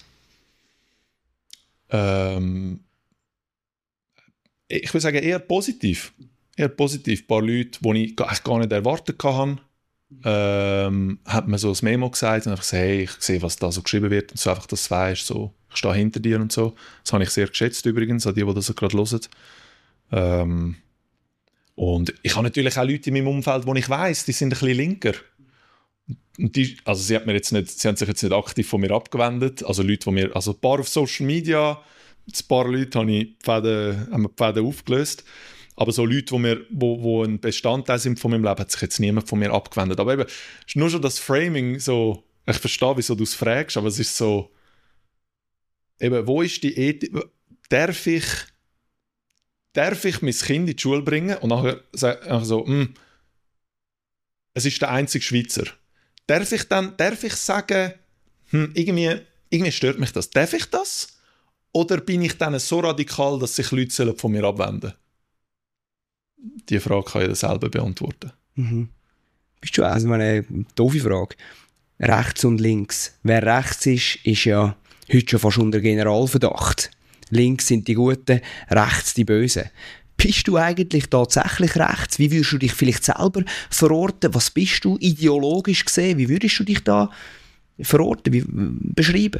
Ich würde sagen, eher positiv. eher positiv. Ein paar Leute, die ich eigentlich gar nicht erwartet hatte, hat mir so ein Memo gesagt und einfach gesagt, hey, ich sehe, was da so geschrieben wird und so einfach, dass du weißt, so, ich stehe hinter dir und so. Das habe ich sehr geschätzt übrigens, an die das gerade hören. Und ich habe natürlich auch Leute in meinem Umfeld, wo ich weiss, die sind ein bisschen linker. Und also sie haben sich jetzt nicht aktiv von mir abgewendet. Also Leute, also ein paar auf Social Media, ein paar Leute haben die Fäden aufgelöst. Aber so Leute, wo ein Bestandteil sind von meinem Leben, hat sich jetzt niemand von mir abgewendet. Aber eben, ist nur schon das Framing so, ich verstehe, wieso du es fragst, aber es ist so, eben, wo ist die Ethik? Darf ich mein Kind in die Schule bringen und nachher so, es ist der einzige Schweizer. Darf ich sagen, irgendwie stört mich das. Darf ich das? Oder bin ich dann so radikal, dass sich Leute von mir abwenden sollen? Die Frage kann jeder selber beantworten. Mhm. Bist du also eine doofe Frage. Rechts und links. Wer rechts ist ja heute schon fast unter Generalverdacht. Links sind die Guten, rechts die Bösen. Bist du eigentlich tatsächlich rechts? Wie würdest du dich vielleicht selber verorten? Was bist du ideologisch gesehen? Wie würdest du dich da verorten, beschreiben?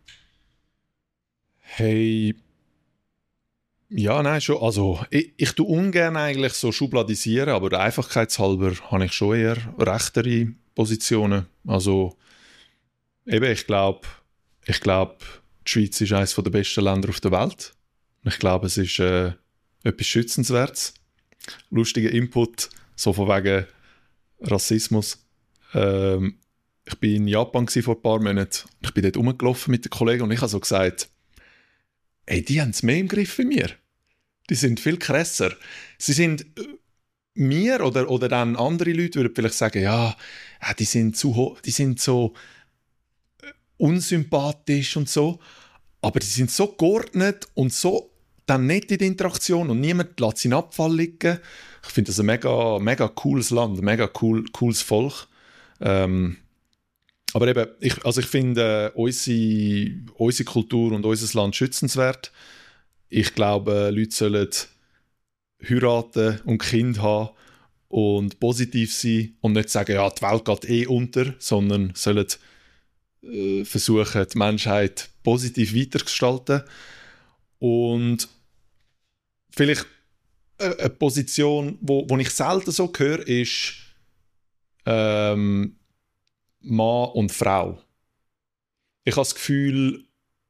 Hey, ja, nein, schon. Also, ich tue ungern eigentlich so schubladisieren, aber der Einfachkeitshalber habe ich schon eher rechtere Positionen. Also, eben, ich glaube, die Schweiz ist eines der besten Länder auf der Welt. Ich glaube, es ist etwas Schützenswertes. Lustiger Input, so von wegen Rassismus. Ich war in Japan vor ein paar Monaten. Ich bin dort rumgelaufen mit den Kollegen und ich habe so gesagt, ey, die haben es mehr im Griff wie wir. Die sind viel krasser. Sie sind mir oder dann andere Leute würden vielleicht sagen, ja, die sind so unsympathisch und so, aber die sind so geordnet und so dann nett in der Interaktion und niemand lässt seinen Abfall liegen. Ich finde das ein mega, mega cooles Land, ein mega cooles Volk. Aber eben, ich finde unsere Kultur und unser Land schützenswert. Ich glaube, Leute sollen heiraten und Kinder haben und positiv sein und nicht sagen, ja, die Welt geht unter, sondern sollen versuchen, die Menschheit positiv weiterzugestalten. Und vielleicht eine Position, wo ich selten so höre, ist Mann und Frau. Ich habe das Gefühl,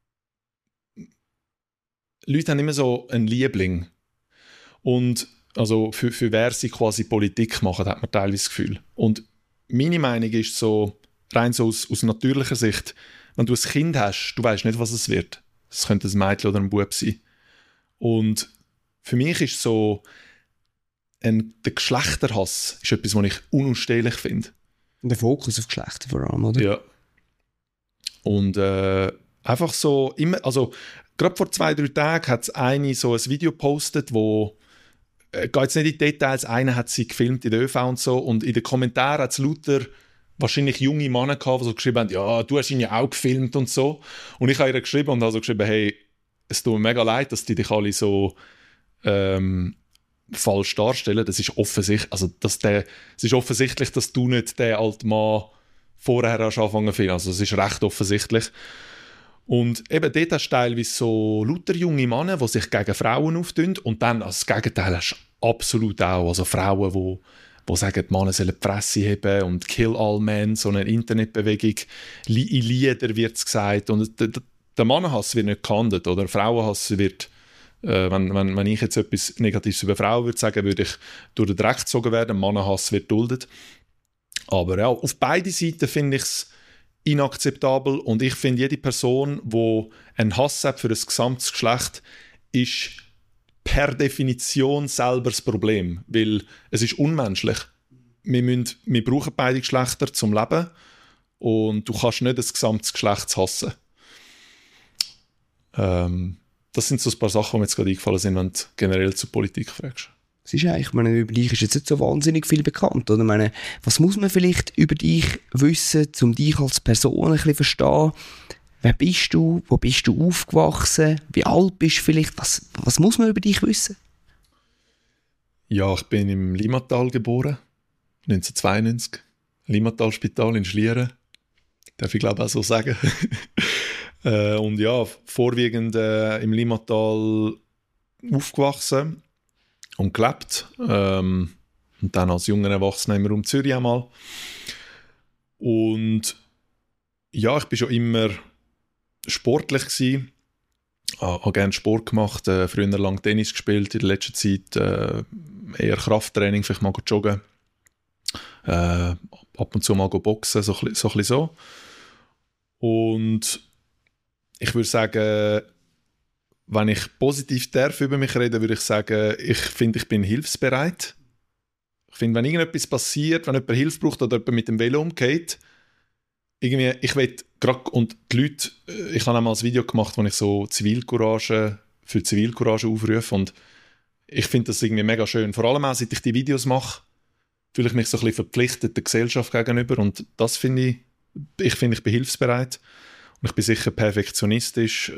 Leute haben immer so einen Liebling. Und also für wer sie quasi Politik machen, hat man teilweise das Gefühl. Und meine Meinung ist so, rein so aus natürlicher Sicht, wenn du ein Kind hast, du weißt nicht, was es wird. Es könnte ein Mädchen oder ein Bub sein. Und für mich ist so, der Geschlechterhass ist etwas, was ich unausstehlich finde. Der Fokus auf Geschlechter vor allem, oder? Ja. Und einfach so, immer, also gerade vor 2-3 Tagen hat es eine so ein Video gepostet, wo geht jetzt nicht in die Details, einer hat sie gefilmt in der ÖV und so und in den Kommentaren hat es lauter wahrscheinlich junge Männer gehabt, die so geschrieben haben, ja, du hast ihn ja auch gefilmt und so. Und ich habe ihr geschrieben und habe so geschrieben, hey, es tut mir mega leid, dass die dich alle so falsch darstellen. Das ist offensichtlich, also es ist offensichtlich, dass du nicht den alten Mann vorher hast angefangen zu filmen. Also es ist recht offensichtlich. Und eben dort hast du teilweise so lauter junge Männer, die sich gegen Frauen auftun und dann als Gegenteil hast du absolut auch, also Frauen, die sagen, die Männer sollen die Fresse heben und Kill All Men, so eine Internetbewegung. In Liedern wird es gesagt. Und der Mannenhass wird nicht geahndet, oder Frauenhass wird, wenn ich jetzt etwas Negatives über Frauen würde sagen, würde ich durch den Dreck gezogen werden, Mannenhass wird duldet. Aber ja, auf beide Seiten finde ich es inakzeptabel und ich finde, jede Person, die einen Hass hat für ein gesamtes Geschlecht, ist per Definition selber das Problem, weil es ist unmenschlich. Wir brauchen beide Geschlechter zum Leben und du kannst nicht das gesamte Geschlecht hassen. Das sind so ein paar Sachen, die mir jetzt gerade eingefallen sind, wenn du generell zur Politik fragst. Es ist eigentlich, ich meine, über dich ist jetzt nicht so wahnsinnig viel bekannt, oder? Ich meine, was muss man vielleicht über dich wissen, um dich als Person ein bisschen verstehen? Wer bist du? Wo bist du aufgewachsen? Wie alt bist du vielleicht? Was muss man über dich wissen? Ja, ich bin im Limmatal geboren, 1992. Limmatal-Spital in Schlieren. Darf ich glaube auch so sagen. Und ja, vorwiegend im Limmatal aufgewachsen und gelebt. Und dann als junger Erwachsener immer um Zürich einmal. Und ja, ich war schon immer sportlich gewesen. Habe gerne Sport gemacht, früher lang Tennis gespielt, in der letzten Zeit eher Krafttraining, vielleicht mal joggen. Ab und zu mal boxen, so ein bisschen so. Und ich würde sagen, wenn ich positiv darf über mich reden, würde ich sagen, ich finde, ich bin hilfsbereit. Ich finde, wenn irgendetwas passiert, wenn jemand Hilfe braucht oder jemand mit dem Velo umgeht, irgendwie, ich will gerade, und die Leute, ich habe einmal ein Video gemacht, wo ich so für Zivilcourage aufrufe, und ich finde das irgendwie mega schön. Vor allem auch, seit ich die Videos mache, fühle ich mich so ein bisschen verpflichtet der Gesellschaft gegenüber, und das finde ich bin hilfsbereit und ich bin sicher perfektionistisch,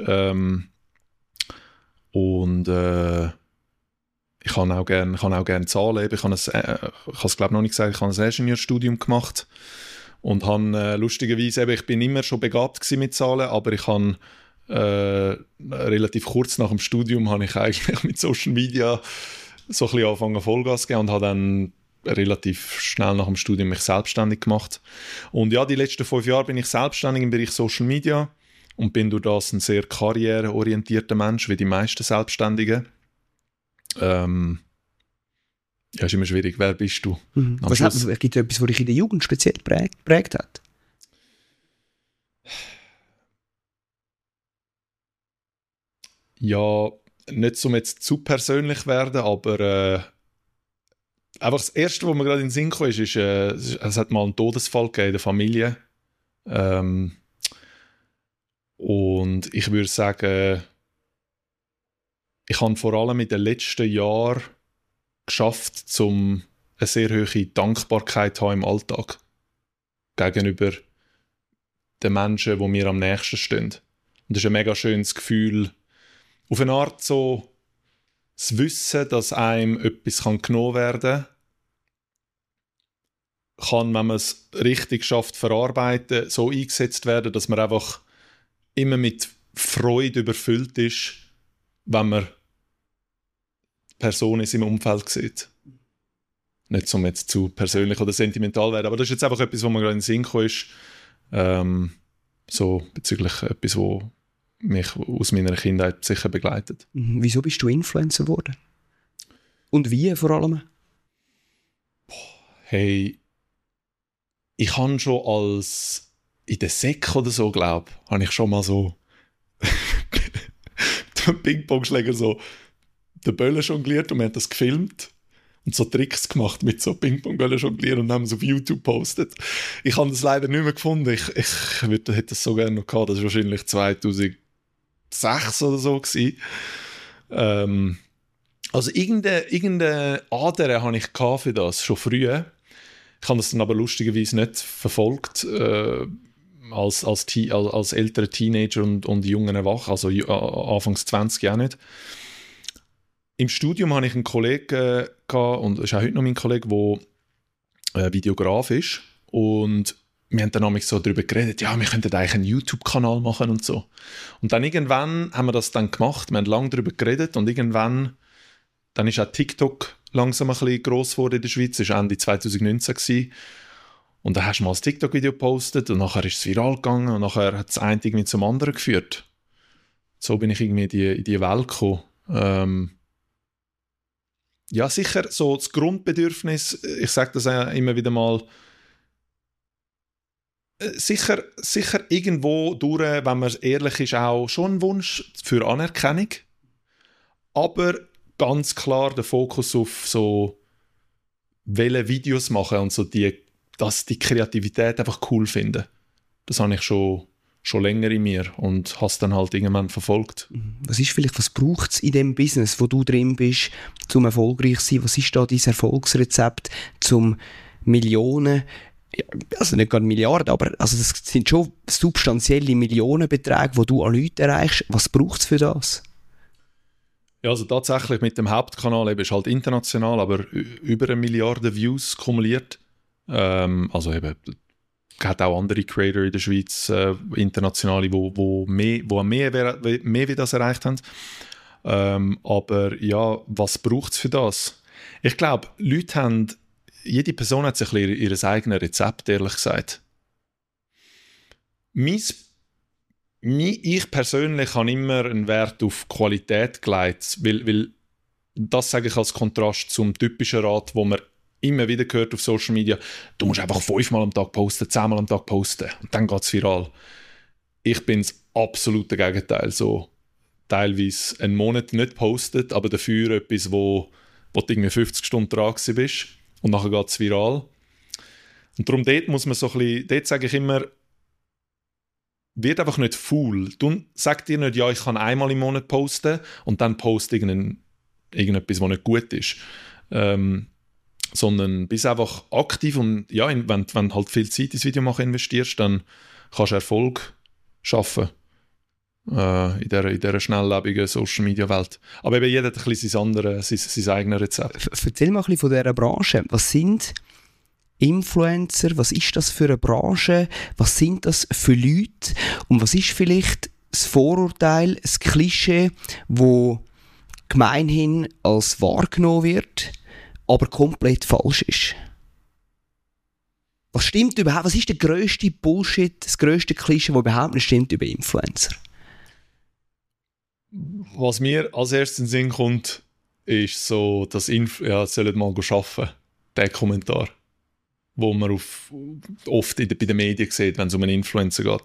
und ich kann auch gerne Zahlen. Ich habe es glaube noch nicht gesagt, ich habe ein Ingenieurstudium gemacht und habe lustigerweise, ich bin immer schon begabt gewesen mit Zahlen, aber ich habe relativ kurz nach dem Studium habe ich eigentlich mit Social Media so ein bisschen angefangen Vollgas zu geben und habe dann relativ schnell nach dem Studium mich selbstständig gemacht. Und ja, die letzten 5 Jahre bin ich selbstständig im Bereich Social Media und bin durch das ein sehr karriereorientierter Mensch, wie die meisten Selbstständigen. Ja, ist immer schwierig. Wer bist du? Gibt es etwas, was dich in der Jugend speziell geprägt hat? Ja, nicht um jetzt zu persönlich werden, aber einfach das Erste, was mir gerade in den Sinn kam, ist, es hat mal einen Todesfall gegeben in der Familie. Und ich würde sagen, ich habe vor allem in den letzten Jahren geschafft, um eine sehr hohe Dankbarkeit zu haben im Alltag gegenüber den Menschen, die mir am nächsten stehen. Und das ist ein mega schönes Gefühl, auf eine Art so das Wissen, dass einem etwas genommen werden kann, wenn man es richtig schafft, verarbeiten, so eingesetzt werden, dass man einfach immer mit Freude überfüllt ist, wenn man Personen in seinem Umfeld sieht. Nicht um jetzt zu persönlich oder sentimental zu werden, aber das ist jetzt einfach etwas, was mir gerade in den Sinn gekommen ist, so bezüglich etwas, was mich aus meiner Kindheit sicher begleitet. Wieso bist du Influencer geworden? Und wie vor allem? Hey, ich habe schon in der Sek oder so, glaube ich, habe ich schon mal so den Ping-Pong-Schläger so den Böllen jongliert und wir haben das gefilmt und so Tricks gemacht mit so Ping-Pong-Böllen jonglieren und haben es auf YouTube gepostet. Ich habe das leider nicht mehr gefunden. Ich hätte das so gerne noch gehabt. Das war wahrscheinlich 2006 oder so gewesen. Also irgendeine Ader hatte ich für das, schon früh. Ich habe das dann aber lustigerweise nicht verfolgt, als älterer Teenager und junger Erwachsener, also Anfangs 20 auch nicht. Im Studium hatte ich einen Kollegen, und das ist auch heute noch mein Kollege, der Videograf ist. Und wir haben dann so darüber geredet, ja, wir könnten eigentlich einen YouTube-Kanal machen und so. Und dann irgendwann haben wir das dann gemacht, wir haben lange darüber geredet und irgendwann, dann ist auch TikTok langsam ein bisschen gross geworden in der Schweiz, das war Ende 2019 gewesen. Und dann hast du mal ein TikTok-Video gepostet und nachher ist es viral gegangen und nachher hat es ein irgendwie zum anderen geführt. So bin ich irgendwie in die Welt gekommen. Ja, sicher so das Grundbedürfnis, ich sage das immer wieder mal, sicher irgendwo durch, wenn man ehrlich ist, auch schon ein Wunsch für Anerkennung, aber ganz klar der Fokus auf so welche Videos machen und so dass die Kreativität einfach cool finden. Das habe ich schon länger in mir und habe es dann halt irgendwann verfolgt. Was braucht es in dem Business, wo du drin bist, zum erfolgreich zu sein? Was ist da dein Erfolgsrezept zum Millionen, also nicht gerade Milliarden, aber also das sind schon substanzielle Millionenbeträge, die du an Leute erreichst. Was braucht es für das? Ja, also tatsächlich mit dem Hauptkanal eben ist halt international, aber über 1 Milliarde Views kumuliert. Also eben, hat auch andere Creator in der Schweiz, internationale, wo mehr wie das erreicht haben. Aber ja, was braucht es für das? Ich glaube, jede Person hat sich ihr eigenes Rezept, ehrlich gesagt. Ich persönlich habe immer einen Wert auf Qualität gelegt, weil das sage ich als Kontrast zum typischen Rat, wo man immer wieder hört auf Social Media, du musst einfach 5-mal am Tag posten, 10-mal am Tag posten und dann geht es viral. Ich bin das absolute Gegenteil. So teilweise einen Monat nicht postet, aber dafür etwas, wo du irgendwie 50 Stunden dran bist und nachher geht es viral. Und darum dort muss man so ein bisschen, dort sage ich immer, wird einfach nicht faul. Sag dir nicht, ja, ich kann einmal im Monat posten und dann post irgendetwas, was nicht gut ist. Sondern bist einfach aktiv und ja, wenn du halt viel Zeit ins Video machen investierst, dann kannst du Erfolg schaffen in dieser schnelllebigen Social-Media-Welt. Aber eben jeder hat ein bisschen sein eigenes Rezept. Erzähl mal ein bisschen von dieser Branche. Was sind Influencer? Was ist das für eine Branche? Was sind das für Leute? Und was ist vielleicht das Vorurteil, das Klischee, wo gemeinhin als wahrgenommen wird, aber komplett falsch ist? Was stimmt überhaupt? Was ist der grösste Bullshit, das grösste Klischee, das überhaupt nicht stimmt über Influencer? Was mir als erstes in den Sinn kommt, ist so, dass sollen mal arbeiten, der Kommentar, wo man oft bei den Medien sieht, wenn es um einen Influencer geht.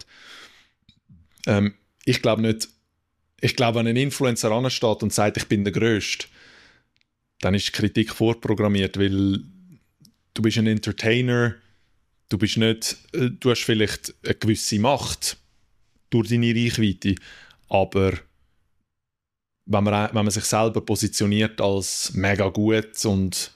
Ich glaube nicht. Ich glaube, wenn ein Influencer ansteht und sagt, ich bin der Größte, dann ist die Kritik vorprogrammiert, weil du bist ein Entertainer, du hast vielleicht eine gewisse Macht durch deine Reichweite, aber wenn man sich selber positioniert als mega gut und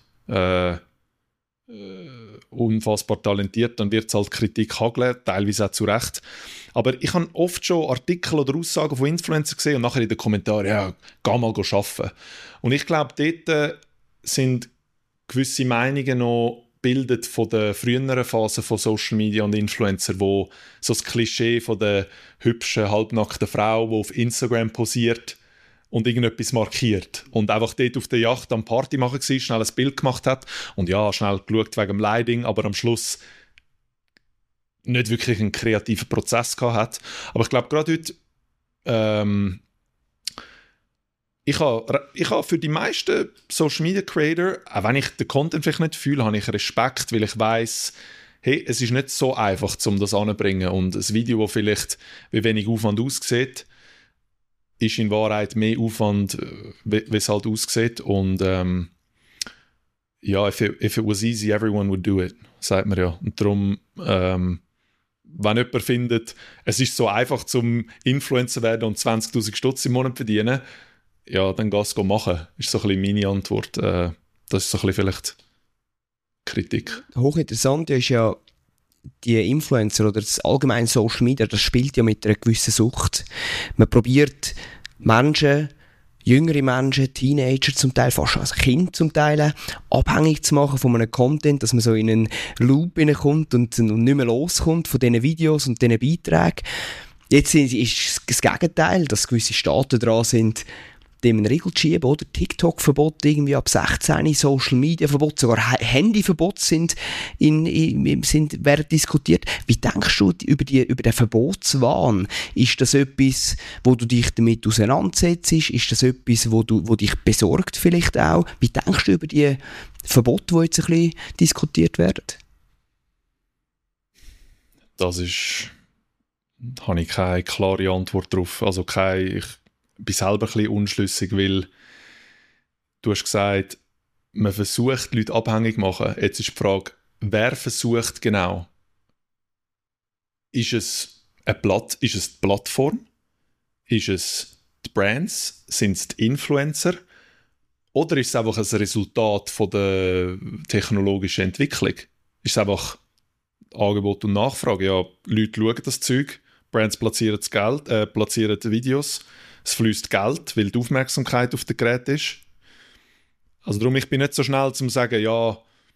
unfassbar talentiert, dann wird es halt Kritik hageln, teilweise auch zu Recht. Aber ich habe oft schon Artikel oder Aussagen von Influencern gesehen und nachher in den Kommentaren, ja, geh mal arbeiten. Und ich glaube, dort sind gewisse Meinungen noch bildet von der früheren Phase von Social Media und Influencer, wo so das Klischee von der hübschen, halbnackten Frau, die auf Instagram posiert und irgendetwas markiert und einfach dort auf der Yacht am Party machen war, schnell ein Bild gemacht hat und ja, schnell geschaut wegen dem Lighting, aber am Schluss nicht wirklich einen kreativen Prozess gehabt hat. Aber ich glaube, gerade heute ich habe für die meisten Social Media Creator, auch wenn ich den Content vielleicht nicht fühle, habe ich Respekt, weil ich weiss, hey, es ist nicht so einfach, um das anzubringen. Und ein Video, das vielleicht wie wenig Aufwand aussieht, ist in Wahrheit mehr Aufwand, wie es halt aussieht. Und ja, if it was easy, everyone would do it, sagt man ja. Und darum, wenn jemand findet, es ist so einfach, zum Influencer werden und 20'000 Stutz im Monat verdienen, ja, dann geh es machen. Ist so ein bisschen meine Antwort. Das ist so ein bisschen vielleicht Kritik. Hochinteressant ist ja, die Influencer oder das allgemeine Social Media, das spielt ja mit einer gewissen Sucht. Man probiert Menschen, jüngere Menschen, Teenager zum Teil, fast als Kind zum Teil, abhängig zu machen von einem Content, dass man so in einen Loop hineinkommt und nicht mehr loskommt von diesen Videos und diesen Beiträgen. Jetzt ist das Gegenteil, dass gewisse Staaten dran sind, dem einen Riegel zu schieben, oder? TikTok-Verbot irgendwie ab 16, Social-Media-Verbot, sogar Handyverbot werden diskutiert. Wie denkst du über den Verbotswahn? Ist das etwas, wo du dich damit auseinandersetzt? Ist das etwas, wo dich besorgt vielleicht auch? Wie denkst du über die Verbote, die jetzt ein bisschen diskutiert werden? Da habe ich keine klare Antwort drauf. Also ich bin selber ein bisschen unschlüssig, weil du hast gesagt, man versucht, Leute abhängig zu machen. Jetzt ist die Frage, wer versucht genau? Ist es die Plattform? Ist es die Brands? Sind es die Influencer? Oder ist es einfach ein Resultat von der technologischen Entwicklung? Ist es einfach Angebot und Nachfrage? Ja, Leute schauen das Zeug, Brands platzieren das Geld, platzieren die Videos, es fließt Geld, weil die Aufmerksamkeit auf dem Gerät ist. Also darum, ich bin nicht so schnell zum sagen, ja,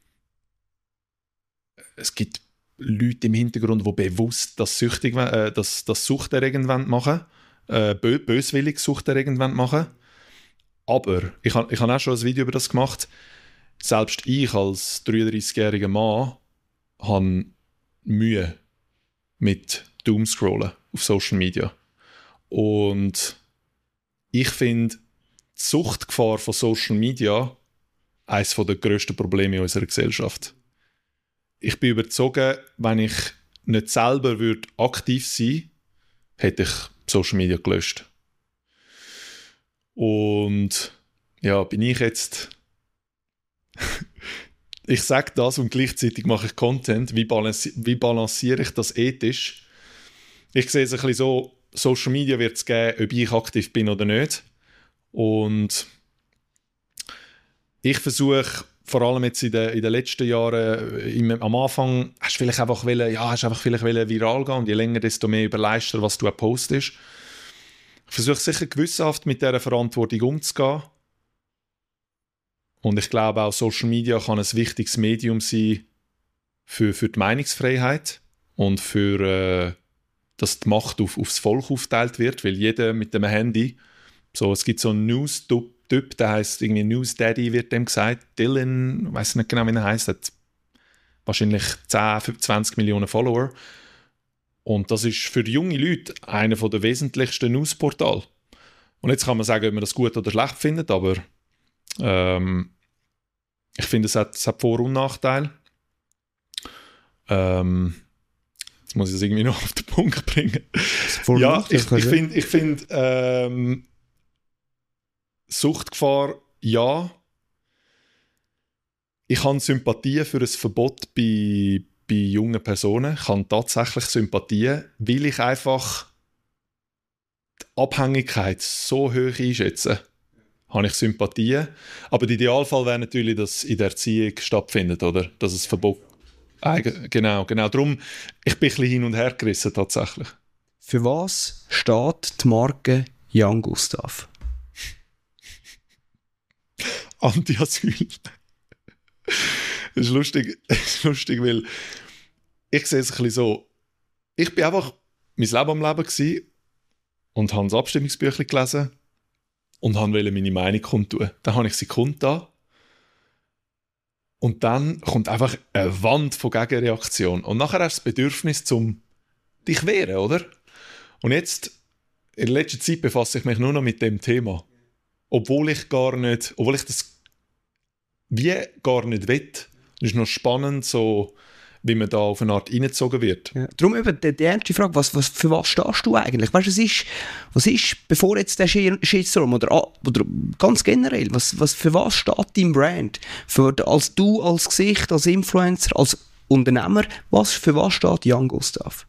es gibt Leute im Hintergrund, die bewusst das suchterregend machen wollen, böswillig suchterregend machen. Aber ich habe auch schon ein Video über das gemacht. Selbst ich als 33-jähriger Mann habe Mühe mit Doomscrollen auf Social Media. Und ich finde die Suchtgefahr von Social Media eines der grössten Probleme in unserer Gesellschaft. Ich bin überzeugt, wenn ich nicht selber aktiv sein würde, hätte ich Social Media gelöscht. Und ja, bin ich jetzt... ich sage das und gleichzeitig mache ich Content. Wie balanciere ich das ethisch? Ich sehe es ein bisschen so, Social Media wird es geben, ob ich aktiv bin oder nicht. Und ich versuche, vor allem jetzt in den letzten Jahren, am Anfang hast du einfach viral gehen und je länger, desto mehr überlegst du, was du postest. Ich versuche sicher gewissenhaft mit dieser Verantwortung umzugehen. Und ich glaube auch, Social Media kann ein wichtiges Medium sein für die Meinungsfreiheit und für, dass die Macht aufs Volk aufteilt wird, weil jeder mit dem Handy, so, es gibt so einen News-Typ, der heisst irgendwie News Daddy, wird dem gesagt, Dylan, ich weiss nicht genau, wie er heisst, hat wahrscheinlich 10, 20 Millionen Follower. Und das ist für junge Leute einer der wesentlichsten Newsportale. Und jetzt kann man sagen, ob man das gut oder schlecht findet, aber ich finde, es hat Vor- und Nachteile. Jetzt muss ich es irgendwie noch auf den Punkt bringen. Ja, ich finde, Suchtgefahr, ja. Ich habe Sympathie für ein Verbot bei jungen Personen. Ich habe tatsächlich Sympathie, weil ich einfach die Abhängigkeit so hoch einschätze. Habe ich Sympathie. Aber der Idealfall wäre natürlich, dass in der Erziehung stattfindet, oder? Dass es Verbot... Genau. Darum, ich bin ein bisschen hin und her gerissen, tatsächlich. Für was steht die Marke Jan Gustav? Anti-Asyl. Das ist lustig, weil ich sehe es ein bisschen so, ich bin einfach mein Leben am Leben gewesen und habe das Abstimmungsbüchlein gelesen und wollte meine Meinung kundtun. Dann habe ich sie kundgetan und dann kommt einfach eine Wand von Gegenreaktion und nachher hast du das Bedürfnis, dich wehren, oder? Und jetzt, in letzter Zeit befasse ich mich nur noch mit dem Thema. Obwohl ich das gar nicht will. Es ist noch spannend, so, wie man da auf eine Art reingezogen wird. Ja. Darum eben die erste Frage, für was stehst du eigentlich? Weißt du, was ist, bevor jetzt der Shitstorm oder ganz generell, für was steht dein Brand? Als du, als Gesicht, als Influencer, als Unternehmer, für was steht Jan Gustav?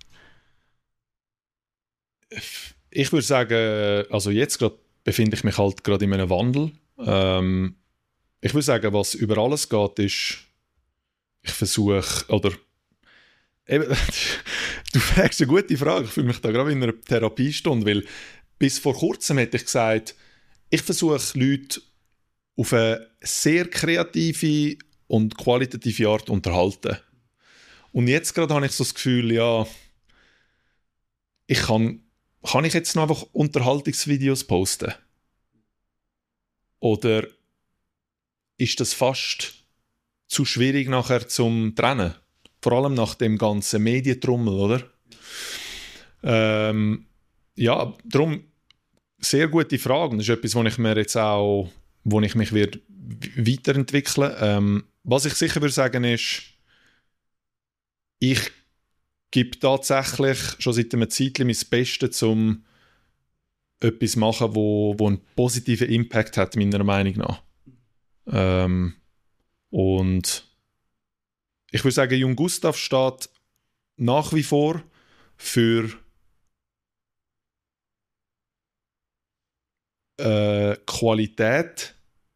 Ich würde sagen, also jetzt befinde ich mich halt gerade in einem Wandel. Ich würde sagen, was über alles geht, ist, ich versuche, oder eben, du fragst eine gute Frage, ich fühle mich da gerade in einer Therapiestunde, weil bis vor kurzem hätte ich gesagt, ich versuche Leute auf eine sehr kreative und qualitative Art zu unterhalten. Und jetzt gerade habe ich so das Gefühl, ja, kann ich jetzt noch einfach Unterhaltungsvideos posten? Oder ist das fast zu schwierig nachher zum Trennen? Vor allem nach dem ganzen Medientrommel, oder? Ja, darum sehr gute Fragen. Das ist etwas, wo ich mich weiterentwickeln. Was ich sicher würde sagen ist, ich gebe tatsächlich schon seit einem Zeitchen mein Bestes, um etwas zu machen, wo einen positiven Impact hat, meiner Meinung nach. Und ich würde sagen, Jung Gustav steht nach wie vor für Qualität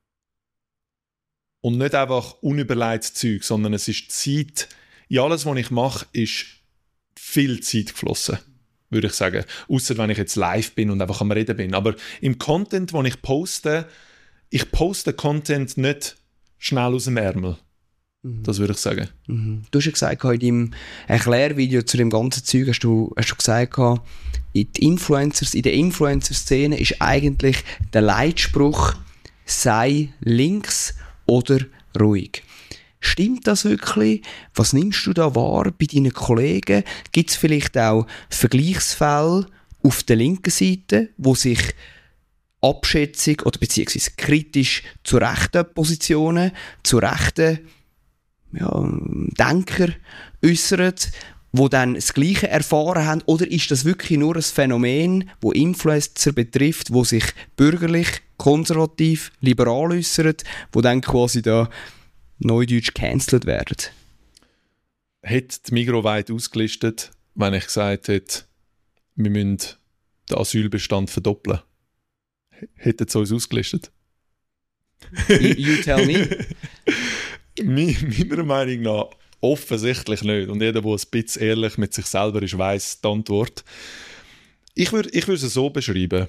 und nicht einfach unüberlegtes Zeug, sondern es ist Zeit. In alles, was ich mache, ist viel Zeit geflossen. würde ich sagen. Ausser wenn ich jetzt live bin und einfach am Reden bin. Aber im Content, den ich poste Content nicht schnell aus dem Ärmel. Das würde ich sagen. Du hast ja gesagt, in deinem Erklärvideo zu dem ganzen Zeug hast du gesagt, in der Influencer-Szene ist eigentlich der Leitspruch «Sei links oder ruhig». Stimmt das wirklich? Was nimmst du da wahr bei deinen Kollegen? Gibt es vielleicht auch Vergleichsfälle auf der linken Seite, wo sich Abschätzung oder beziehungsweise kritisch zu rechten Positionen, zu rechten Denker äußern, die dann das Gleiche erfahren haben? Oder ist das wirklich nur ein Phänomen, das Influencer betrifft, wo sich bürgerlich, konservativ, liberal äußern, wo dann quasi da neudeutsch gecancelt werden? Hätte die Migros weit ausgelistet, wenn ich gesagt hätte, wir müssen den Asylbestand verdoppeln? Hätten sie uns ausgelistet? You tell me. Meiner Meinung nach offensichtlich nicht. Und jeder, der ein bisschen ehrlich mit sich selber ist, weiss die Antwort. Ich würde es so beschreiben.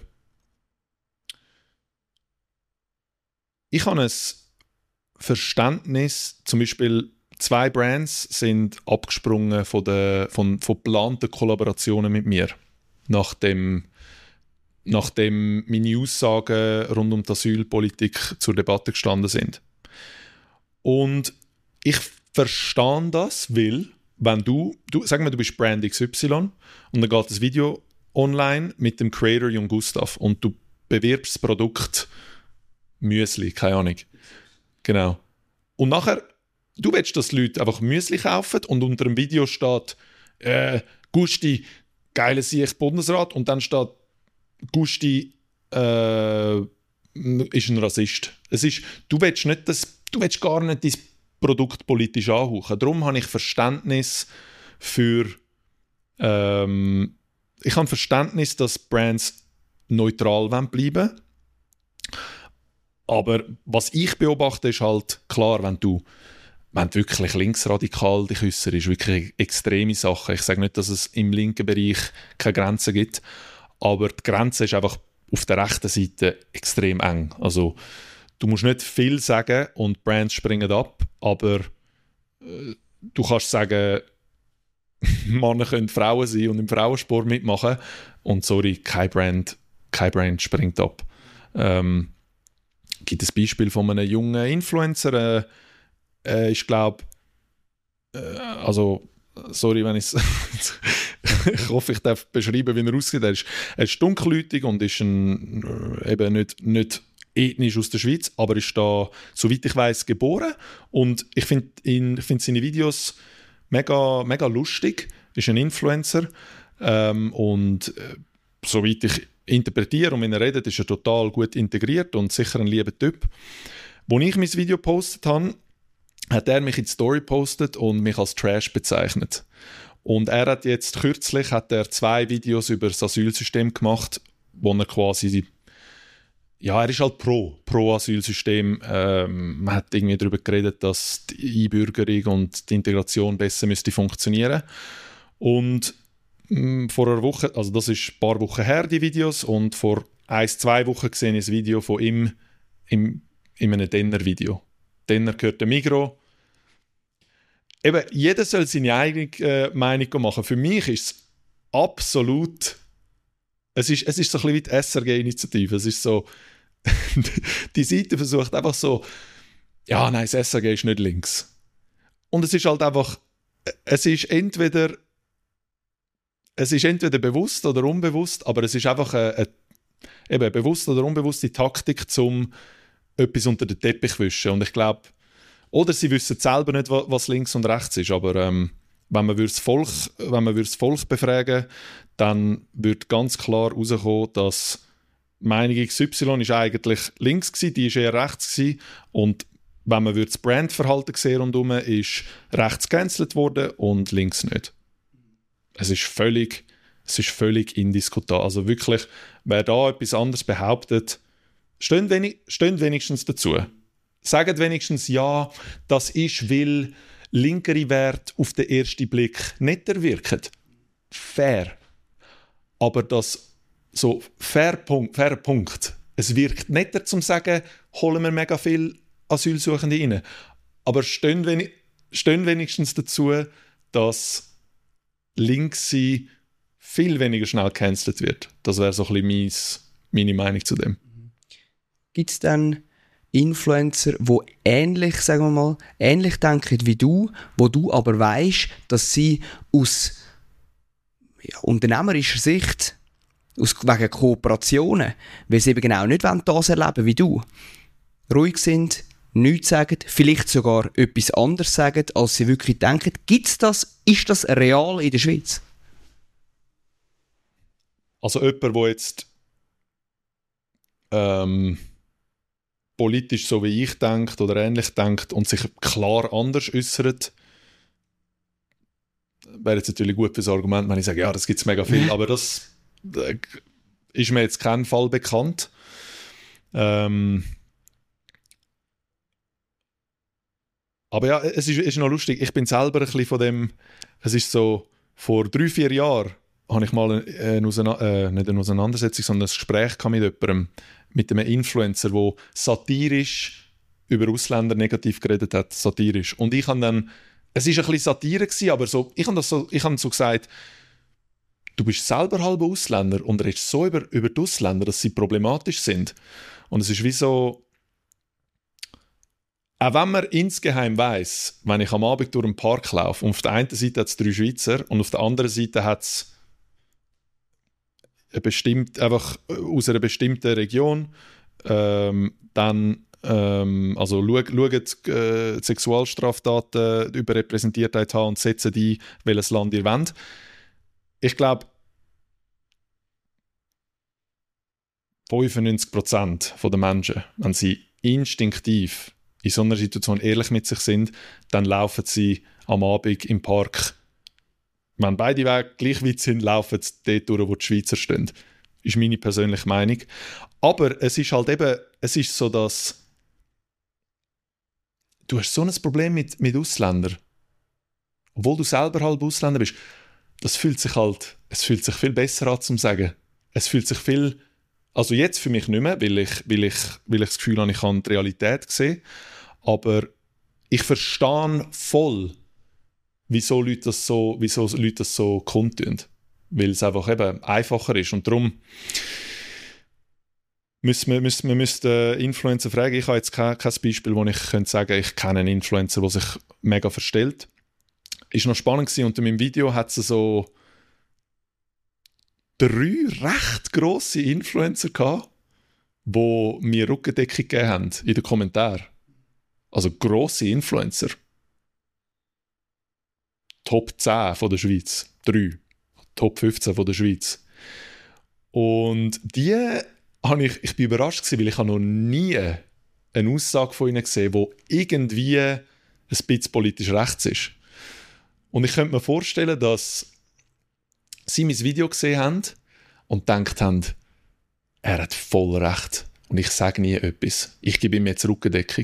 Ich habe ein Verständnis, zum Beispiel 2 Brands sind abgesprungen von geplanten Kollaborationen mit mir, nachdem meine Aussagen rund um die Asylpolitik zur Debatte gestanden sind. Und ich verstehe das, weil, wenn du sag mal, du bist Brand XY und dann geht das Video online mit dem Creator Jung Gustav und du bewirbst das Produkt Müsli, keine Ahnung. Genau. Und nachher, du willst, dass die Leute einfach Müsli kaufen und unter dem Video steht Gusti, geile Sieg Bundesrat, und dann steht Gusti ist ein Rassist. Du willst gar nicht dein Produkt politisch anhauchen. Darum habe ich Verständnis ich habe Verständnis, dass Brands neutral bleiben wollen. Aber was ich beobachte, ist halt klar, wenn du wirklich linksradikal dich äußerst, ist wirklich extreme Sachen. Ich sage nicht, dass es im linken Bereich keine Grenzen gibt, aber die Grenze ist einfach auf der rechten Seite extrem eng. Also du musst nicht viel sagen und Brands springen ab, aber du kannst sagen, Männer können Frauen sein und im Frauensport mitmachen und sorry, kein Brand springt ab. Gibt ein Beispiel von einem jungen Influencer, ich glaube, also sorry, wenn ich hoffe, ich darf beschreiben, wie er aussieht. Er ist dunkelhäutig und ist eben nicht ethnisch aus der Schweiz, aber ist da, soweit ich weiß, geboren. Und ich finde seine Videos mega, mega lustig. Ist ein Influencer und soweit ich interpretiere und wenn er redet, ist er total gut integriert und sicher ein lieber Typ. Als ich mein Video gepostet habe, hat er mich in die Story gepostet und mich als Trash bezeichnet. Und er hat jetzt kürzlich 2 Videos über das Asylsystem gemacht, wo er quasi, ja, er ist halt pro Asylsystem. Man hat irgendwie darüber geredet, dass die Einbürgerung und die Integration besser müsste funktionieren. Und vor einer Woche, also das ist ein paar Wochen her, die Videos, und vor 1-2 Wochen gesehen ich ein Video von ihm in einem Denner-Video. Denner gehört der Migros. Eben, jeder soll seine eigene Meinung machen. Für mich ist es absolut, es ist so ein bisschen wie die SRG-Initiative. Es ist so, die Seite versucht einfach so, ja, nein, das SRG ist nicht links. Und es ist halt einfach, es ist entweder bewusst oder unbewusst, aber es ist einfach eine bewusst oder unbewusste Taktik, um etwas unter den Teppich zu wischen. Und ich glaube, oder sie wissen selber nicht, was links und rechts ist, aber wenn man das Volk befragen, dann wird ganz klar herauskommen, dass Meinung XY ist eigentlich links gewesen, die ist eher rechts gewesen, und wenn man das Brandverhalten sehen rundherum, ist rechts gecancelt worden und links nicht. Es ist völlig indiskutabel. Also wirklich, wer da etwas anderes behauptet, stehen wenigstens dazu. Sagt wenigstens, ja, das ist, weil linkere Werte auf den ersten Blick netter wirken. Fair. Aber das so fairer Punkt. Es wirkt netter, zum zu sagen, holen wir mega viele Asylsuchende rein. Aber stehen wenigstens dazu, dass Linkssein viel weniger schnell gecancelt wird. Das wäre so ein bisschen meine Meinung zu dem. Gibt es dann Influencer, die ähnlich, sagen wir mal, ähnlich denken wie du, wo du aber weisst, dass sie aus unternehmerischer Sicht, wegen Kooperationen, weil sie eben genau nicht das erleben wie du, ruhig sind, nichts sagen, vielleicht sogar etwas anderes sagen, als sie wirklich denken. Gibt's das? Ist das real in der Schweiz? Also jemand, der jetzt politisch so wie ich denkt oder ähnlich denkt und sich klar anders äußert, wäre jetzt natürlich gut für das Argument, wenn ich sage, ja, das gibt es mega viel, aber das ist mir jetzt kein Fall bekannt. Aber ja, es ist noch lustig. Ich bin selber ein bisschen von dem, es ist so, vor 3-4 Jahren habe ich mal nicht eine Auseinandersetzung, sondern ein Gespräch mit jemandem, mit einem Influencer, der satirisch über Ausländer negativ geredet hat, satirisch. Und ich habe dann, es war ein bisschen Satire gewesen, aber so, ich habe so gesagt, du bist selber halber Ausländer und redest so über die Ausländer, dass sie problematisch sind. Und es ist wie so, auch wenn man insgeheim weiss, wenn ich am Abend durch den Park laufe und auf der einen Seite hat es 3 Schweizer und auf der anderen Seite hat es einfach aus einer bestimmten Region, dann also schaut die Sexualstraftaten Überrepräsentiertheit haben und setzen die, welches Land ihr wollt. Ich glaube, 95% der Menschen, wenn sie instinktiv in so einer Situation ehrlich mit sich sind, dann laufen sie am Abend im Park, wenn beide Wege gleich weit sind, laufen sie dort durch, wo die Schweizer stehen. Das ist meine persönliche Meinung. Aber es ist halt eben, es ist so, dass du hast so ein Problem mit Ausländern. Obwohl du selber halb Ausländer bist, es fühlt sich viel besser an, zum sagen. Es fühlt sich viel, also jetzt für mich nicht mehr, weil ich das Gefühl habe, ich kann die Realität sehen. Aber ich verstehe voll, wieso Leute das so kundtun. Weil es einfach eben einfacher ist. Und darum müsste Influencer fragen. Ich habe jetzt kein Beispiel, wo ich könnte sagen, ich kenne einen Influencer, der sich mega verstellt. Ist noch spannend gewesen. Unter meinem Video hat es so 3 recht grosse Influencer gehabt, die mir Rückendeckung gegeben haben in den Kommentaren. Also grosse Influencer. Top 10 von der Schweiz. 3. Top 15 von der Schweiz. Und die ich bin überrascht gewesen, weil ich noch nie eine Aussage von ihnen gesehen habe, die irgendwie ein bisschen politisch rechts ist. Und ich könnte mir vorstellen, dass sie mein Video gesehen haben und gedacht haben, er hat voll recht und ich sage nie etwas. Ich gebe ihm jetzt Rückendeckung.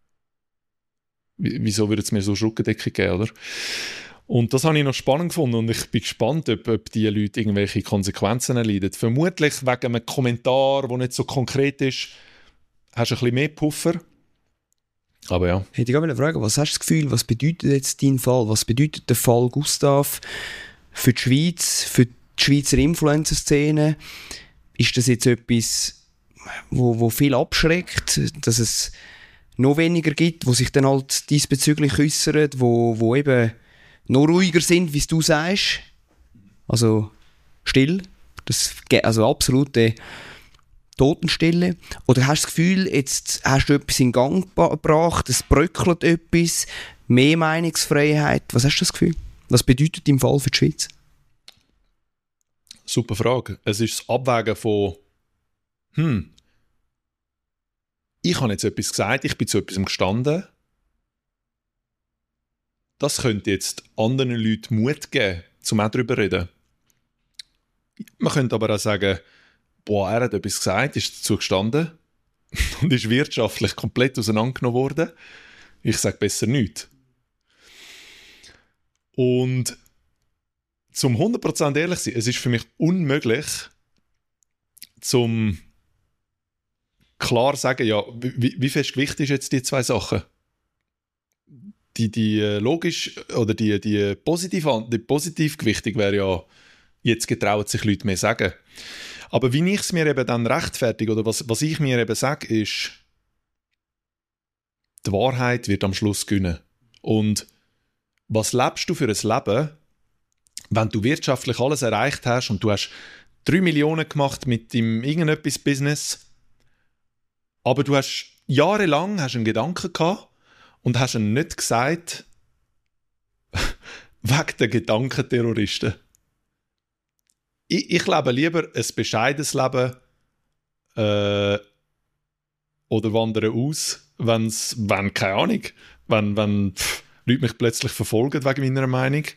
Wieso würde es mir so Rückendeckung geben, oder? Und das habe ich noch spannend gefunden und ich bin gespannt, ob diese Leute irgendwelche Konsequenzen erleiden. Vermutlich wegen einem Kommentar, der nicht so konkret ist, hast du ein bisschen mehr Puffer. Aber ja. Hätte ich auch fragen, was hast du das Gefühl, was bedeutet jetzt dein Fall? Was bedeutet der Fall Gustav für die Schweiz, für die Schweizer Influencer-Szene? Ist das jetzt etwas, wo viel abschreckt, dass es noch weniger gibt, wo sich dann halt diesbezüglich äußern, wo eben noch ruhiger sind, wie du sagst? Also still, also absolute Totenstille. Oder hast du das Gefühl, jetzt hast du etwas in Gang gebracht, es bröckelt etwas, mehr Meinungsfreiheit? Was hast du das Gefühl? Was bedeutet im Fall für die Schweiz? Super Frage. Es ist das Abwägen von ich habe jetzt etwas gesagt, ich bin zu etwas gestanden. Das könnte jetzt anderen Leuten Mut geben, um auch darüber zu reden. Man könnte aber auch sagen, er hat etwas gesagt, ist dazu gestanden und ist wirtschaftlich komplett auseinandergenommen worden. Ich sage besser nichts. Und zum 100% ehrlich sein, es ist für mich unmöglich, zum klar sagen, ja, wie fest Gewicht ist jetzt die zwei Sachen? Die logisch, oder die Positivgewichtung wäre ja, jetzt getrauen sich Leute mehr sagen. Aber wie ich es mir eben dann rechtfertige, oder was ich mir eben sage, ist, die Wahrheit wird am Schluss gewinnen. Und was lebst du für ein Leben, wenn du wirtschaftlich alles erreicht hast und du hast 3 Millionen gemacht mit deinem irgendetwas Business, aber du hast jahrelang einen Gedanken gehabt und hast ihn nicht gesagt, wegen der Gedankenterroristen. Ich lebe lieber ein bescheidenes Leben oder wandere aus, wenn keine Ahnung, wenn Leute mich plötzlich verfolgen wegen meiner Meinung,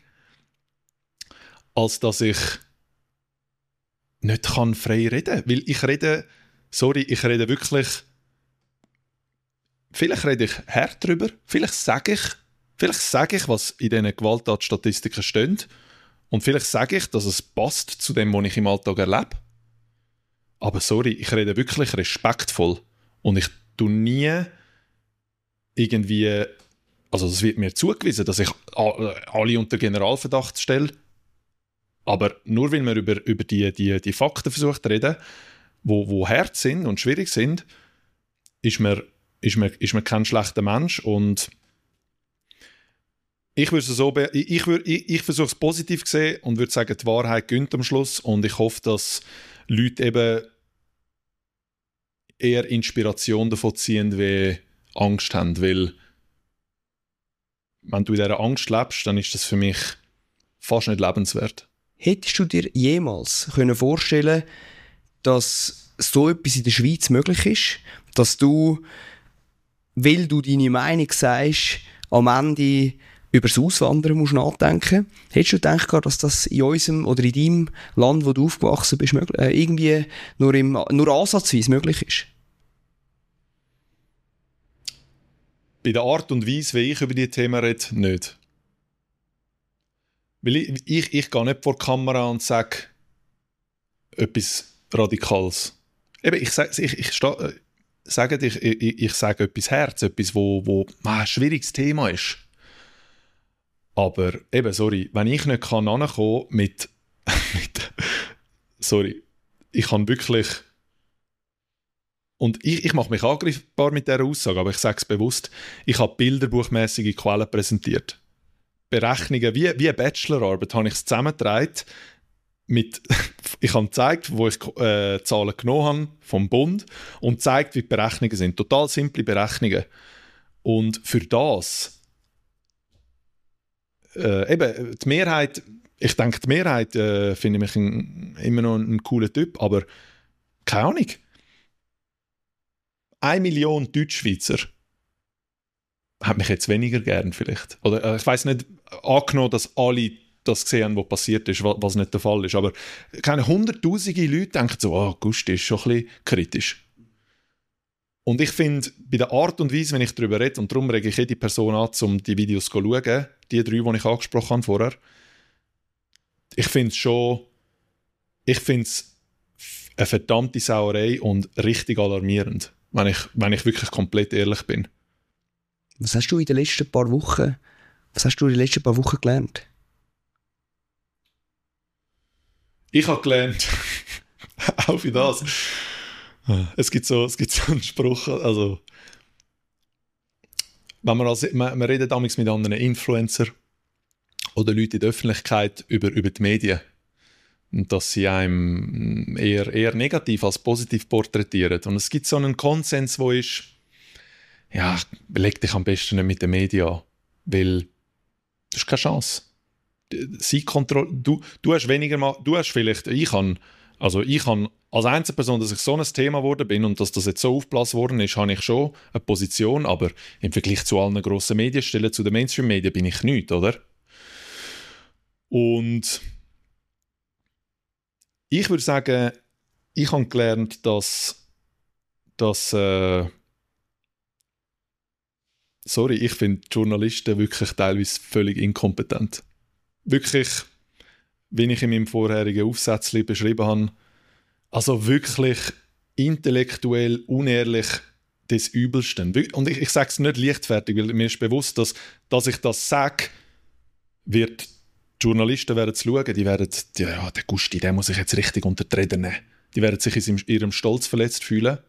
als dass ich nicht kann frei reden. Weil ich rede wirklich, vielleicht rede ich hart drüber, vielleicht sage ich, was in diesen Gewalttatstatistiken steht, und vielleicht sage ich, dass es passt zu dem, was ich im Alltag erlebe. Aber sorry, ich rede wirklich respektvoll. Und ich tue nie irgendwie, also es wird mir zugewiesen, dass ich alle unter Generalverdacht stelle. Aber nur weil man über die Fakten versucht zu reden, wo hart sind und schwierig sind, ist man kein schlechter Mensch. Und ich versuche es positiv zu sehen und würde sagen, die Wahrheit gewinnt am Schluss. Und ich hoffe, dass Leute eben eher Inspiration davon ziehen, wie Angst haben. Weil, wenn du in dieser Angst lebst, dann ist das für mich fast nicht lebenswert. Hättest du dir jemals vorstellen können, dass so etwas in der Schweiz möglich ist? Dass du, weil du deine Meinung sagst, am Ende über das Auswandern musst nachdenken? Hättest du gedacht, dass das in unserem oder in deinem Land, wo du aufgewachsen bist, irgendwie nur ansatzweise möglich ist? Bei der Art und Weise, wie ich über diese Themen rede, nicht. Weil ich gehe nicht vor die Kamera und sage etwas Radikales. Eben, ich sage etwas Herz, etwas, wo ein schwieriges Thema ist. Aber eben, sorry, wenn ich nicht ankommen mit sorry, ich kann wirklich, und ich mache mich angreifbar mit dieser Aussage, aber ich sage es bewusst, ich habe bilderbuchmäßige Quellen präsentiert. Berechnungen, wie eine Bachelorarbeit, habe ich es zusammengetragen. Ich habe gezeigt, wo ich Zahlen genommen habe vom Bund und gezeigt, wie die Berechnungen sind. Total simple Berechnungen. Und für das eben, die Mehrheit, ich denke, die Mehrheit finde mich immer noch ein cooler Typ, aber keine Ahnung. 1 Million Deutschschweizer hat mich jetzt weniger gern vielleicht. Oder ich weiss nicht, angenommen, dass alle das gesehen haben, was passiert ist, was nicht der Fall ist. Aber keine hunderttausende Leute denken so, Gusti ist schon ein bisschen kritisch. Und ich finde, bei der Art und Weise, wenn ich darüber rede, und darum rege ich jede Person an, um die Videos zu schauen, die 3, die ich angesprochen habe vorher, ich finde es eine verdammte Sauerei und richtig alarmierend, wenn ich wirklich komplett ehrlich bin. Was hast du in den letzten paar Wochen gelernt? Ich habe gelernt, auch für das. Es gibt so einen Spruch, also wenn man redet damals mit anderen Influencer oder Leuten in der Öffentlichkeit über die Medien und dass sie einem eher negativ als positiv porträtieren. Und es gibt so einen Konsens, wo ist, ja, leg dich am besten nicht mit den Medien an, weil du hast keine Chance. Du hast weniger, du hast vielleicht, ich kann als einzige Person, dass ich so ein Thema geworden bin und dass das jetzt so aufgeblasen worden ist, habe ich schon eine Position, aber im Vergleich zu allen grossen Medienstellen, zu den Mainstream-Medien, bin ich nichts, oder? Und ich würde sagen, ich habe gelernt, dass ich finde Journalisten wirklich teilweise völlig inkompetent. Wirklich wie ich in meinem vorherigen Aufsätzchen beschrieben habe. Also wirklich intellektuell unehrlich des Übelsten. Und ich sage es nicht leichtfertig, weil mir ist bewusst, dass ich das sage, die Journalisten werden es schauen, die werden, ja, der Gusti, der muss sich jetzt richtig unter die Räder nehmen. Die werden sich in ihrem Stolz verletzt fühlen.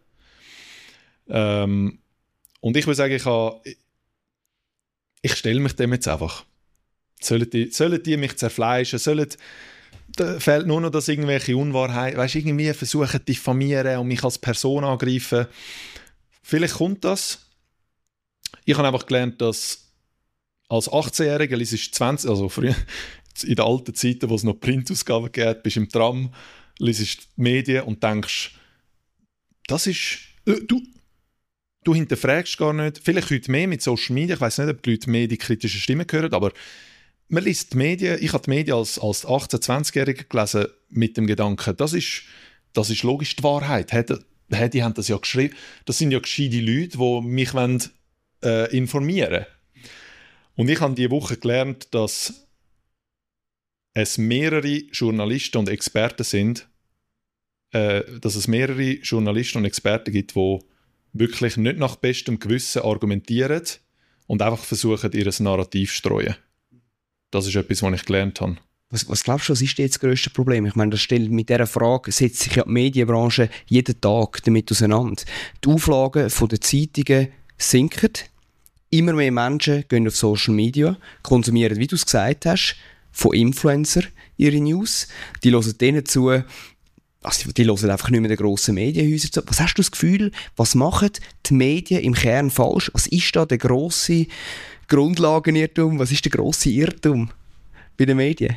Und ich würde sagen, ich stelle mich dem jetzt einfach. Sollen die mich zerfleischen? Da fehlt nur noch, dass irgendwelche Unwahrheiten, irgendwie versuchen zu diffamieren und mich als Person angreifen. Vielleicht kommt das. Ich habe einfach gelernt, dass als 18-Jähriger, es ist 20, also früher, in den alten Zeiten, wo es noch Printausgaben gab, bist du im Tram, liest die Medien und denkst, das ist... Du hinterfragst gar nicht. Vielleicht heute mehr mit Social Media. Ich weiss nicht, ob die Leute mehr die kritischen Stimmen hören, aber man liest die Medien. Ich habe die Medien als 18-, 20-Jähriger gelesen mit dem Gedanken, das ist logisch die Wahrheit. Die haben das ja geschrieben. Das sind ja gescheite Leute, die mich informieren wollen. Und ich habe diese Woche gelernt, dass es mehrere Journalisten und Experten sind, dass es mehrere Journalisten und Experten gibt, die wirklich nicht nach bestem Gewissen argumentieren und einfach versuchen, ihr Narrativ zu streuen. Das ist etwas, was ich gelernt habe. Was glaubst du, was ist jetzt das grösste Problem? Ich meine, mit dieser Frage setzt sich ja die Medienbranche jeden Tag damit auseinander. Die Auflagen der Zeitungen sinken. Immer mehr Menschen gehen auf Social Media, konsumieren, wie du es gesagt hast, von Influencern ihre News. Die hören denen zu, also die hören einfach nicht mehr den grossen Medienhäusern zu. Was hast du das Gefühl, was machen die Medien im Kern falsch? Was ist da der grosse Grundlagenirrtum? Was ist der grosse Irrtum bei den Medien?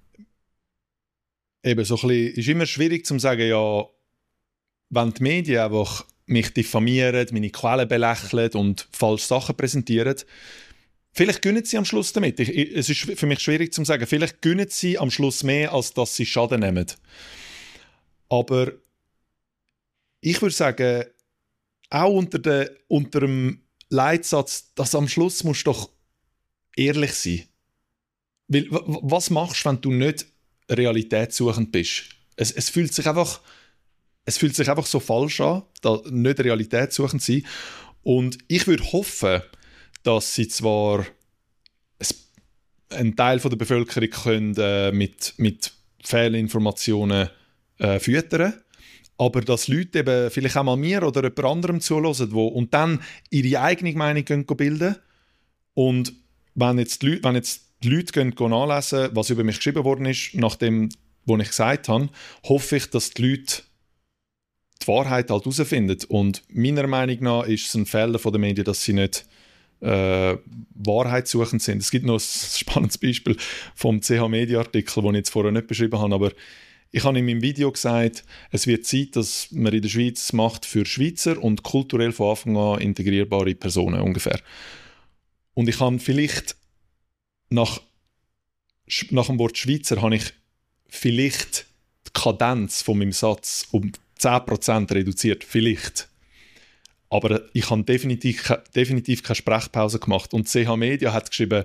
Eben, so ein bisschen, ist immer schwierig zu sagen, ja, wenn die Medien einfach mich diffamieren, meine Quellen belächeln und falsche Sachen präsentieren, vielleicht gewinnen sie am Schluss damit. Es ist für mich schwierig zu sagen, vielleicht gewinnen sie am Schluss mehr, als dass sie Schaden nehmen. Aber ich würde sagen, auch unter dem Leitsatz, dass am Schluss musst du doch ehrlich sein. Weil, was machst du, wenn du nicht realitätssuchend bist? Es fühlt sich einfach so falsch an, da nicht realitätssuchend zu sein. Und ich würde hoffen, dass sie zwar einen Teil der Bevölkerung können, mit Fehlinformationen füttern, aber dass Leute eben vielleicht auch mal mir oder jemand anderem zuhören und dann ihre eigene Meinung bilden. Und wenn jetzt die Leute nachlesen, was über mich geschrieben worden ist, nach dem, was ich gesagt habe, hoffe ich, dass die Leute die Wahrheit halt herausfinden. Und meiner Meinung nach ist es ein Fehler der Medien, dass sie nicht wahrheitssuchend sind. Es gibt noch ein spannendes Beispiel vom CH-Media-Artikel, den ich jetzt vorher nicht beschrieben habe, aber ich habe in meinem Video gesagt, es wird Zeit, dass man in der Schweiz macht für Schweizer und kulturell von Anfang an integrierbare Personen ungefähr. Und ich habe vielleicht nach dem Wort Schweizer habe ich vielleicht die Kadenz von meinem Satz um 10% reduziert, vielleicht. Aber ich habe definitiv keine Sprechpause gemacht. Und CH Media hat geschrieben,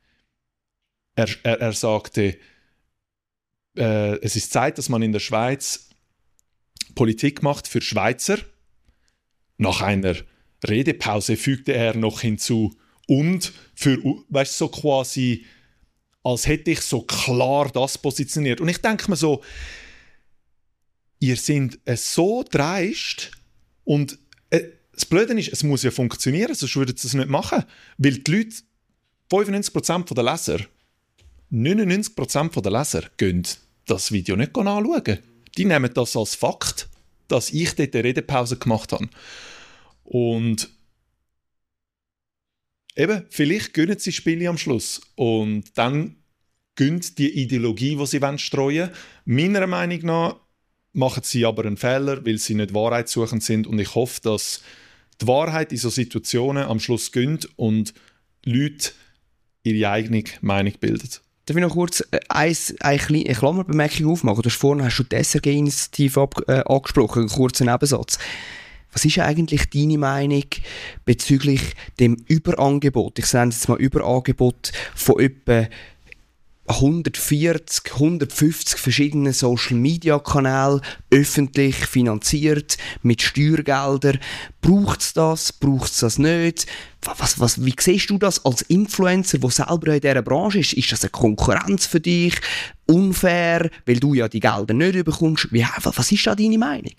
er sagte, es ist Zeit, dass man in der Schweiz Politik macht für Schweizer. Nach einer Redepause fügte er noch hinzu, und für, weißt du, so quasi, als hätte ich so klar das positioniert. Und ich denke mir so, ihr seid so dreist und das Blöde ist, es muss ja funktionieren, sonst würden sie es nicht machen. Weil die Leute, 95% der Leser, 99% der Leser gehen das Video nicht anschauen. Die nehmen das als Fakt, dass ich dort eine Redepause gemacht habe. Und eben, vielleicht gönnen sie Spiele am Schluss. Und dann gönnt die Ideologie, die sie streuen wollen. Meiner Meinung nach machen sie aber einen Fehler, weil sie nicht wahrheitssuchend sind. Und ich hoffe, dass die Wahrheit in solchen Situationen am Schluss gönnt und Leute ihre eigene Meinung bilden. Darf ich noch kurz eine kleine Klammerbemerkung aufmachen? Vorhin hast du die SRG-Initiative angesprochen, einen kurzen Nebensatz. Was ist eigentlich deine Meinung bezüglich dem Überangebot? Ich sage jetzt mal Überangebot von etwa 140, 150 verschiedene Social-Media-Kanäle, öffentlich finanziert, mit Steuergeldern. Braucht es das? Braucht es das nicht? Wie siehst du das als Influencer, der selber in dieser Branche ist? Ist das eine Konkurrenz für dich? Unfair, weil du ja die Gelder nicht bekommst? Was ist da deine Meinung?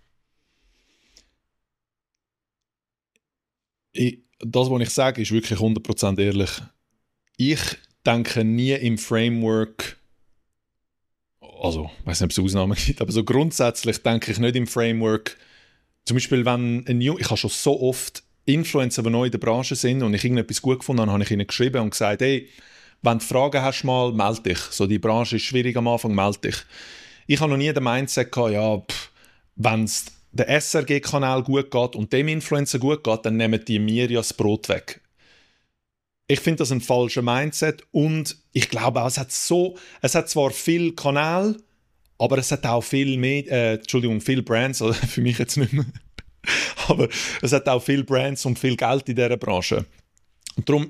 Das, was ich sage, ist wirklich 100% ehrlich. Ich denke nie im Framework, also ich weiß nicht, ob es Ausnahmen gibt, aber so grundsätzlich denke ich nicht im Framework, zum Beispiel wenn ich habe schon so oft Influencer, die neu in der Branche sind und ich irgendetwas gut gefunden habe, habe ich ihnen geschrieben und gesagt, hey, wenn du Fragen hast, mal, melde dich. So, die Branche ist schwierig am Anfang, melde dich. Ich habe noch nie den Mindset gehabt, ja, wenn es der SRG-Kanal gut geht und dem Influencer gut geht, dann nehmen die mir ja das Brot weg. Ich finde das ein falscher Mindset und ich glaube auch, es hat zwar viele Kanäle, aber es hat auch viel Brands, also für mich jetzt nicht mehr, aber es hat auch viele Brands und viel Geld in dieser Branche. Und darum,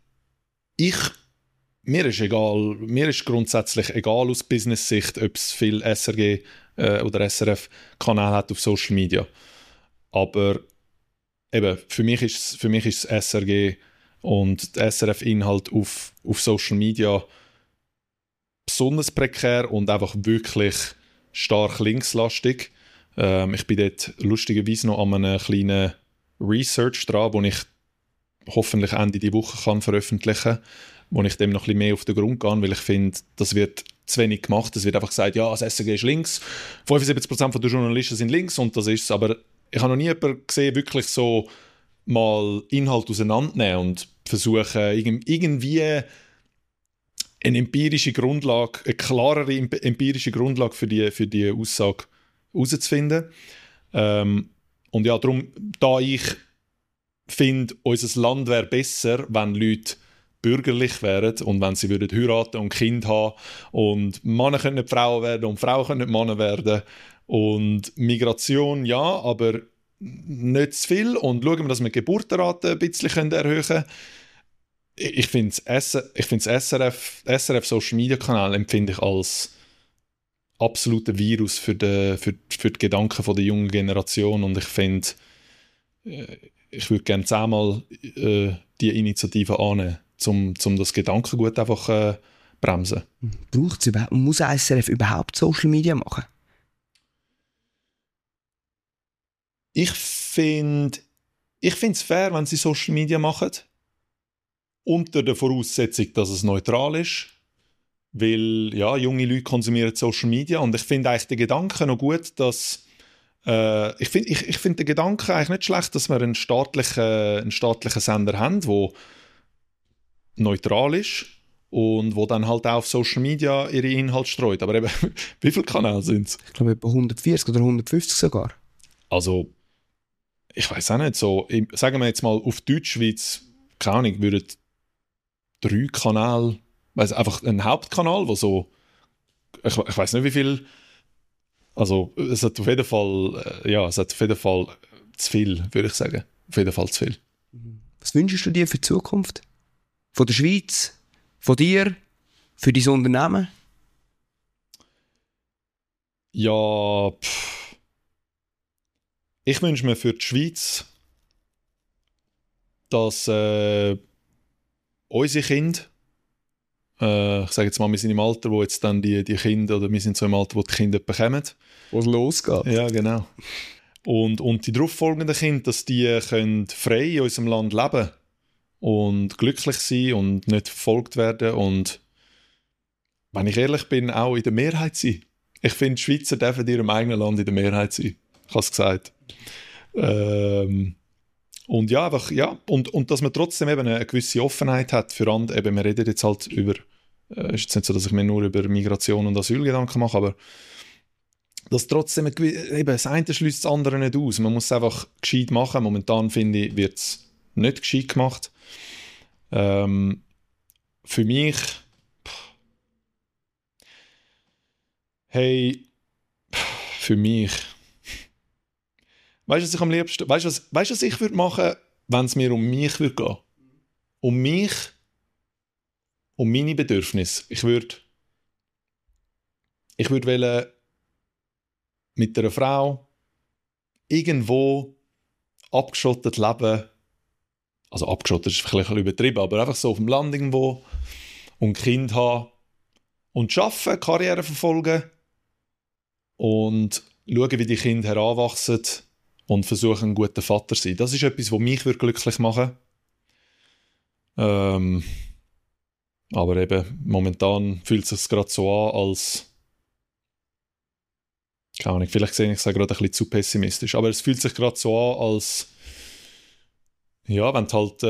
mir ist grundsätzlich egal aus Business-Sicht, ob es viel SRG oder SRF-Kanal hat auf Social Media. Aber eben, für mich ist es SRG und der SRF-Inhalt auf Social Media besonders prekär und einfach wirklich stark linkslastig. Ich bin dort lustigerweise noch an einem kleinen Research dran, wo ich hoffentlich Ende dieser Woche kann veröffentlichen kann, wo ich dem noch ein bisschen mehr auf den Grund gehe, weil ich finde, das wird zu wenig gemacht. Es wird einfach gesagt, ja, das SRG ist links, 75% der Journalisten sind links und das ist es. Aber ich habe noch nie jemanden gesehen, wirklich so mal Inhalt auseinandernehmen und versuchen, irgendwie eine klarere empirische Grundlage für die Aussage herauszufinden. Und ja, darum, da ich finde, unser Land wäre besser, wenn Leute bürgerlich wären und wenn sie würden heiraten und Kind haben und Männer können nicht Frauen werden und Frauen können nicht Männer werden und Migration ja, aber nicht zu viel und schauen wir, dass wir die Geburtenrate ein bisschen erhöhen können. Ich finde das SRF Social Media Kanal empfinde ich als absoluter Virus für die Gedanken der jungen Generation und ich finde, ich würde gerne 10-mal die Initiative annehmen, um das Gedankengut einfach bremsen. Braucht es überhaupt? Muss SRF überhaupt Social Media machen? Ich finde es fair, wenn sie Social Media machen, unter der Voraussetzung, dass es neutral ist, weil ja, junge Leute konsumieren Social Media und ich finde eigentlich den Gedanken noch gut, dass ich finde den Gedanken eigentlich nicht schlecht, dass wir einen staatlichen Sender haben, der neutral ist und wo dann halt auch auf Social Media ihre Inhalte streut. Aber eben, wie viele Kanäle sind es? Ich glaube etwa 140 oder 150 sogar. Also, ich weiß auch nicht, so, sagen wir jetzt mal auf Deutschschweiz, keine Ahnung, würden 3 Kanäle, einfach ein Hauptkanal, wo so, ich weiß nicht wie viel, also es hat auf jeden Fall, zu viel, würde ich sagen. Auf jeden Fall zu viel. Was wünschst du dir für die Zukunft? Von der Schweiz? Von dir? Für dein Unternehmen? Ja, ich wünsche mir für die Schweiz, dass unsere Kinder, ich sage jetzt mal, wir sind im Alter, wo jetzt dann die Kinder, oder wir sind so im Alter, wo die Kinder bekommen. Wo es losgeht. Ja, genau. Und die darauffolgenden Kinder, dass die können frei in unserem Land leben und glücklich sein und nicht verfolgt werden und, wenn ich ehrlich bin, auch in der Mehrheit sein. Ich finde, die Schweizer dürfen in ihrem eigenen Land in der Mehrheit sein. Ich habe es gesagt. Und ja, einfach, ja, und dass man trotzdem eben eine gewisse Offenheit hat für andere. Eben, wir reden jetzt halt über, ist jetzt nicht so, dass ich mir nur über Migration und Asyl Gedanken mache, aber dass trotzdem, eben, das eine schließt das andere nicht aus. Man muss es einfach gescheit machen. Momentan, finde ich, wird es nicht gescheit gemacht. Für mich, für mich, weißt du, was ich am liebsten, weißt du, was ich würde machen, wenn es mir um mich würde gehen? Um mich um meine Bedürfnisse. Ich würde wollen mit einer Frau irgendwo abgeschottet leben. Also abgeschottet ist vielleicht ein bisschen übertrieben, aber einfach so auf dem Land irgendwo und Kind haben und arbeiten, Karriere verfolgen und schauen, wie die Kinder heranwachsen und versuchen, ein guter Vater zu sein. Das ist etwas, was mich glücklich machen würde. Aber eben, momentan fühlt es sich gerade so an, als... Keine Ahnung, vielleicht sehe ich es gerade ein bisschen zu pessimistisch, aber es fühlt sich gerade so an, als... Ja, wenn du halt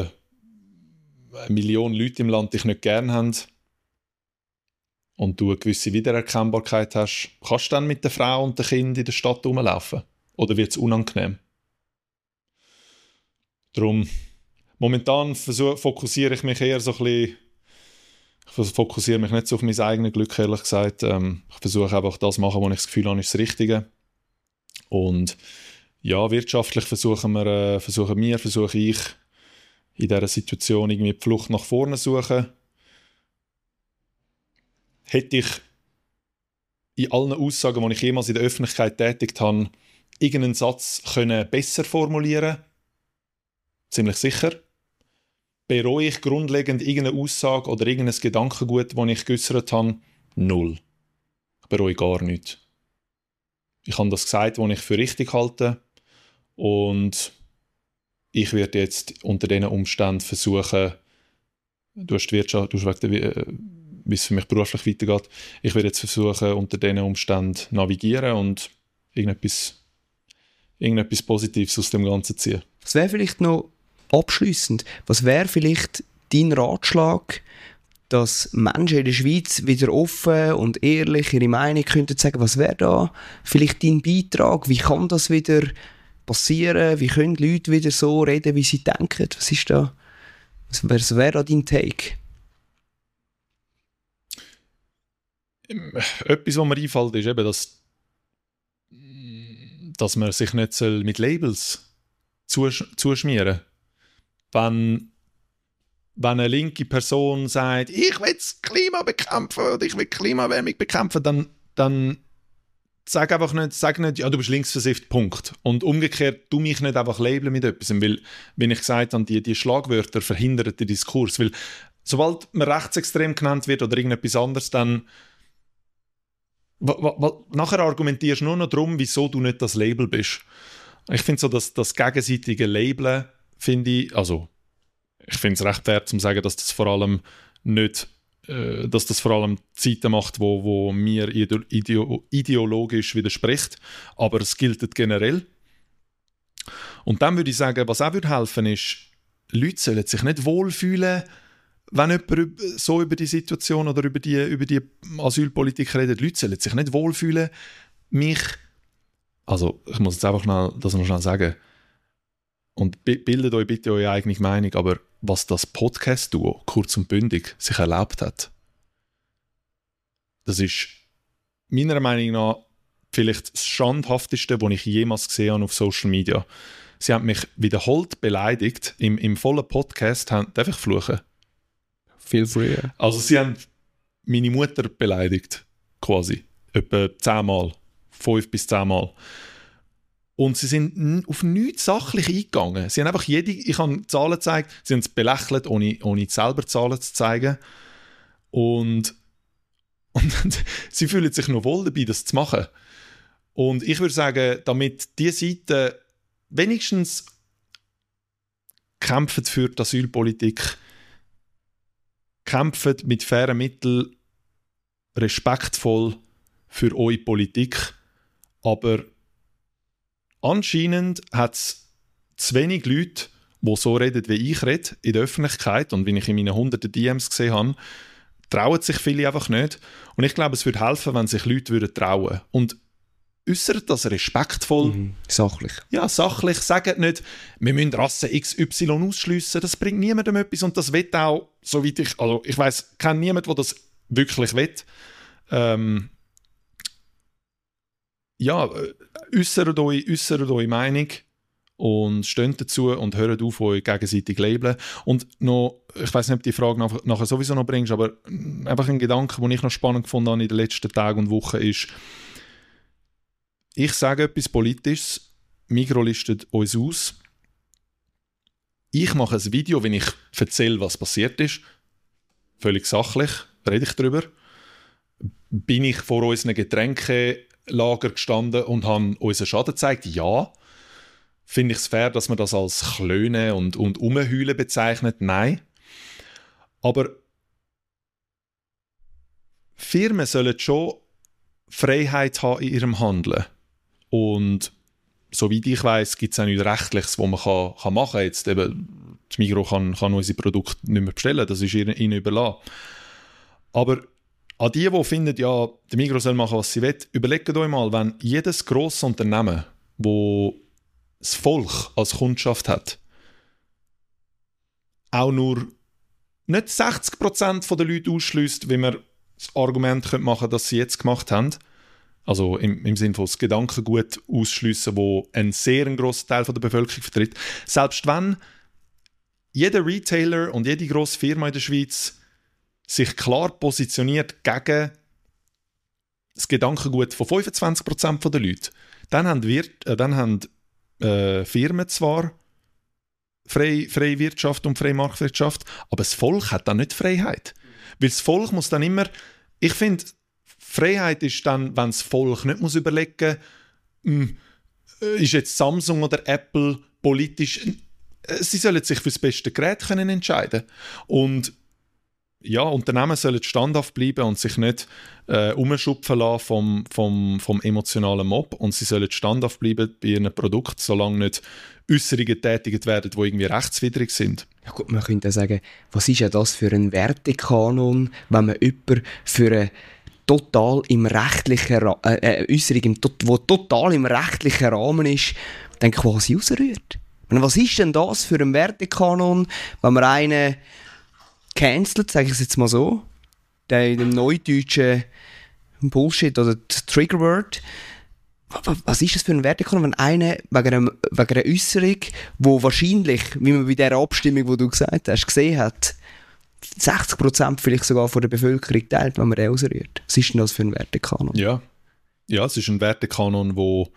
1 Million Leute im Land dich nicht gern haben und du eine gewisse Wiedererkennbarkeit hast, kannst du dann mit der Frau und dem Kind in der Stadt rumlaufen? Oder wird es unangenehm? Darum, momentan fokussiere ich mich eher so ein bisschen... Ich fokussiere mich nicht so auf mein eigenes Glück, ehrlich gesagt. Ich versuche einfach das zu machen, wo ich das Gefühl habe, ist das Richtige. Und ja, wirtschaftlich versuche ich in dieser Situation irgendwie die Flucht nach vorne zu suchen. Hätte ich in allen Aussagen, die ich jemals in der Öffentlichkeit tätigt habe, irgendeinen Satz können besser formulieren? Ziemlich sicher. Bereue ich grundlegend irgendeine Aussage oder irgendein Gedankengut, das ich geäussert habe? Null. Ich bereue gar nichts. Ich habe das gesagt, was ich für richtig halte. Und ich werde jetzt unter diesen Umständen versuchen, du hast die Wirtschaft, wie es für mich beruflich weitergeht, ich werde jetzt versuchen, unter diesen Umständen navigieren und irgendetwas Positives aus dem Ganzen ziehen. Was wäre vielleicht noch abschliessend, was wäre vielleicht dein Ratschlag, dass Menschen in der Schweiz wieder offen und ehrlich ihre Meinung könnten sagen, was wäre da vielleicht dein Beitrag, wie kann das wieder passieren, wie können Leute wieder so reden, wie sie denken, was wäre da dein Take? Etwas, was mir einfällt, ist eben, dass man sich nicht mit Labels zuschmieren soll. Wenn eine linke Person sagt, ich will das Klima bekämpfen oder ich will Klimaerwärmung bekämpfen, dann sag nicht, ja, du bist linksversifft, Punkt. Und umgekehrt, tu mich nicht einfach labeln mit etwas, weil, wenn ich gesagt habe, die Schlagwörter verhindern den Diskurs, weil sobald man rechtsextrem genannt wird oder irgendetwas anderes, dann nachher argumentierst du nur noch darum, wieso du nicht das Label bist. Ich finde so, dass das gegenseitige Labeln, ich finde es recht fair, zu sagen, dass das vor allem Zeiten macht, wo mir ideologisch widerspricht, aber es gilt generell. Und dann würde ich sagen, was auch helfen würde, ist, Leute sollen sich nicht wohlfühlen, wenn jemand so über die Situation oder über die Asylpolitik redet. Leute sollen sich nicht wohlfühlen. Ich muss jetzt einfach das noch schnell sagen. Und bildet euch bitte eure eigene Meinung, aber was das Podcast-Duo, kurz und bündig, sich erlaubt hat, das ist meiner Meinung nach vielleicht das Schandhafteste, was ich jemals gesehen habe auf Social Media. Sie haben mich wiederholt beleidigt, im vollen Podcast, darf ich fluchen? Feel free. Yeah. Also sie haben meine Mutter beleidigt, quasi, etwa 10 Mal, 5 bis 10 Mal. Und sie sind auf nichts sachlich eingegangen. Sie haben einfach ich habe Zahlen gezeigt, sie haben es belächelt, ohne selber Zahlen zu zeigen. Und sie fühlen sich noch wohl dabei, das zu machen. Und ich würde sagen, damit diese Seite wenigstens kämpfen für die Asylpolitik, kämpfen mit fairen Mitteln, respektvoll für eure Politik, aber anscheinend hat es zu wenig Leute, die so reden, wie ich rede, in der Öffentlichkeit. Und wie ich in meinen hunderten DMs gesehen habe, trauen sich viele einfach nicht. Und ich glaube, es würde helfen, wenn sich Leute trauen würden. Und äußert das respektvoll. Sachlich. Ja, sachlich. Sagt nicht, wir müssen Rasse XY ausschliessen. Das bringt niemandem etwas. Und das will auch, soweit ich kenne niemanden, der das wirklich will. Ja, äußert eure Meinung und steht dazu und hört auf, euch gegenseitig labeln. Und noch, ich weiss nicht, ob die Frage nachher sowieso noch bringst, aber einfach ein Gedanke, den ich noch spannend gefunden habe in den letzten Tagen und Wochen ist, ich sage etwas Politisches, Migros listet uns aus. Ich mache ein Video, wenn ich erzähle, was passiert ist. Völlig sachlich, rede ich darüber. Bin ich vor unseren Getränkelager gestanden und habe unseren Schaden gezeigt? Ja. Finde ich es fair, dass man das als Klönen und Umheulen bezeichnet? Nein. Aber Firmen sollen schon Freiheit haben in ihrem Handeln. Und soweit ich weiss, gibt es auch nichts Rechtliches, was man kann machen kann. Jetzt eben, die Migros kann unsere Produkte nicht mehr bestellen, das ist ihnen überlassen. Aber an die finden, ja, die Migros soll machen, was sie will, überlegt euch mal, wenn jedes grosse Unternehmen, wo das Volk als Kundschaft hat, auch nur nicht 60% der Leute ausschliesst, wie man das Argument machen könnte, das sie jetzt gemacht haben, also im Sinne von das Gedankengut ausschliessen, wo einen sehr grossen Teil der Bevölkerung vertritt. Selbst wenn jeder Retailer und jede grosse Firma in der Schweiz sich klar positioniert gegen das Gedankengut von 25% der Leute, dann haben Firmen zwar freie Wirtschaft und freie Marktwirtschaft, aber das Volk hat dann nicht Freiheit. Weil das Volk muss dann immer, ich finde, Freiheit ist dann, wenn das Volk nicht muss überlegen muss, ist jetzt Samsung oder Apple politisch, sie sollen sich für das beste Gerät können entscheiden. Und ja, Unternehmen sollen standhaft bleiben und sich nicht umschupfen lassen vom emotionalen Mob, und sie sollen standhaft bleiben bei ihren Produkten, solange nicht Äußerungen getätigt werden, die irgendwie rechtswidrig sind. Ja gut, man könnte sagen, was ist ja das für ein Wertekanon, wenn man jemanden für eine total im rechtlichen Äußerung, die total im rechtlichen Rahmen ist, dann quasi ausrührt. Was ist denn das für ein Wertekanon, wenn man einen cancelt, sage ich es jetzt mal so, der in dem neudeutschen Bullshit oder Triggerword. Was ist das für ein Wertekanon, wenn einer wegen einer Äußerung, die wahrscheinlich, wie man bei dieser Abstimmung, die du gesagt hast, gesehen hat, 60% vielleicht sogar von der Bevölkerung teilt, wenn man den ausrührt. Was ist denn das für ein Wertekanon? Ja, es ist ein Wertekanon, wo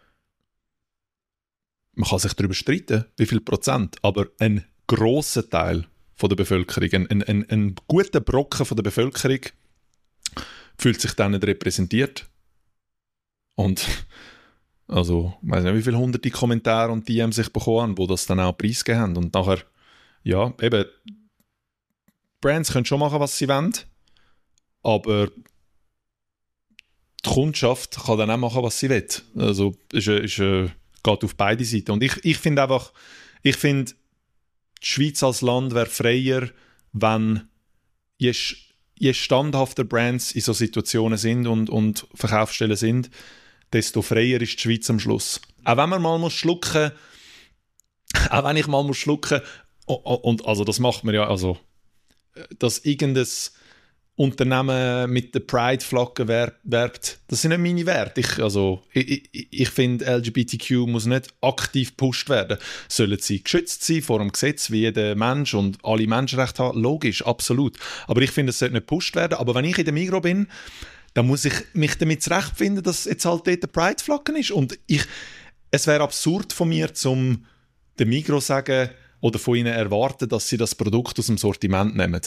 man kann sich darüber streiten, wie viel Prozent, aber ein grosser Teil von der Bevölkerung, ein guter Brocken von der Bevölkerung fühlt sich dann nicht repräsentiert. Und also, ich weiss nicht, wie viele hunderte Kommentare und DMs sich bekommen haben, die das dann auch preisgegeben haben. Und nachher, ja, eben, Brands können schon machen, was sie wollen, aber die Kundschaft kann dann auch machen, was sie will. Also, geht auf beide Seiten. Und ich finde einfach, die Schweiz als Land wäre freier, wenn je standhafter Brands in so Situationen sind und Verkaufsstellen sind, desto freier ist die Schweiz am Schluss. Auch wenn man mal schlucken muss, auch wenn ich mal schlucken muss, und also das macht man ja, also dass irgendein Unternehmen mit der Pride-Flagge werbt, das sind nicht meine Werte. Ich finde, LGBTQ muss nicht aktiv gepusht werden. Sollen sie geschützt sein vor dem Gesetz, wie jeder Mensch und alle Menschenrechte haben? Logisch, absolut. Aber ich finde, es sollte nicht gepusht werden. Aber wenn ich in der Migros bin, dann muss ich mich damit zurechtfinden, dass jetzt halt dort der Pride-Flagge ist. Und es wäre absurd von mir, zum der Migros sagen oder von ihnen erwarten, dass sie das Produkt aus dem Sortiment nehmen.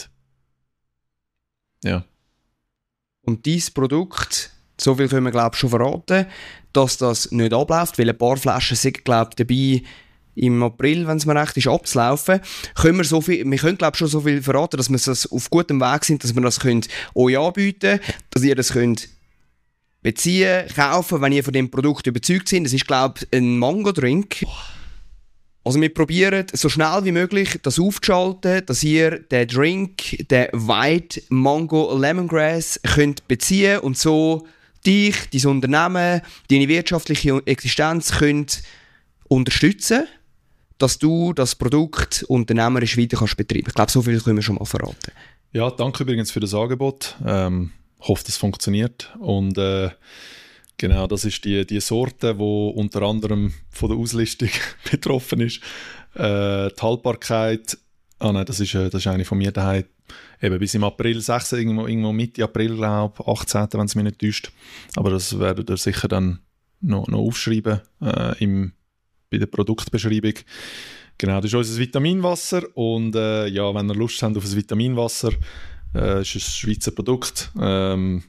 Ja. Und dieses Produkt, so viel können wir glaube ich schon verraten, dass das nicht abläuft, weil ein paar Flaschen sind glaube ich dabei im April, wenn es mir recht ist, abzulaufen. Wir können glaube ich schon so viel verraten, dass wir das auf gutem Weg sind, dass wir das euch anbieten können, dass ihr das könnt beziehen, kaufen, wenn ihr von dem Produkt überzeugt seid. Das ist glaube ich ein Mango-Drink. Also wir probieren so schnell wie möglich das aufzuschalten, dass ihr den Drink, den White Mango Lemongrass könnt beziehen und so dich, dein Unternehmen, deine wirtschaftliche Existenz könnt unterstützen, dass du das Produkt unternehmerisch weiter kannst betreiben. Ich glaube, so viel können wir schon mal verraten. Ja, danke übrigens für das Angebot. Ich hoffe, das funktioniert. Und Genau, das ist die Sorte, die unter anderem von der Auslistung betroffen ist. Die Haltbarkeit, nein, das ist eine von mir daheim. Eben bis im April 16, irgendwo Mitte April, glaube ich, 18., wenn es mich nicht täuscht. Aber das werdet ihr sicher dann noch aufschreiben bei der Produktbeschreibung. Genau, das ist unser Vitaminwasser und ja, wenn ihr Lust habt auf ein Vitaminwasser, ist ein Schweizer Produkt, dann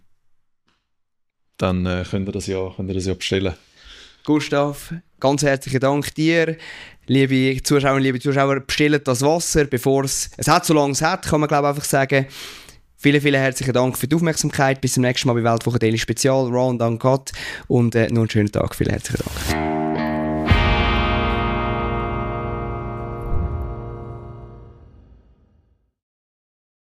könnt ihr das ja bestellen. Gustav, ganz herzlichen Dank dir. Liebe Zuschauerinnen, liebe Zuschauer, bestellt das Wasser, bevor es hat, solange es hat, kann man glaube ich einfach sagen. Vielen, vielen herzlichen Dank für die Aufmerksamkeit. Bis zum nächsten Mal bei Weltwoche Daily Spezial, Raw und Uncut. Und noch einen schönen Tag. Vielen herzlichen Dank.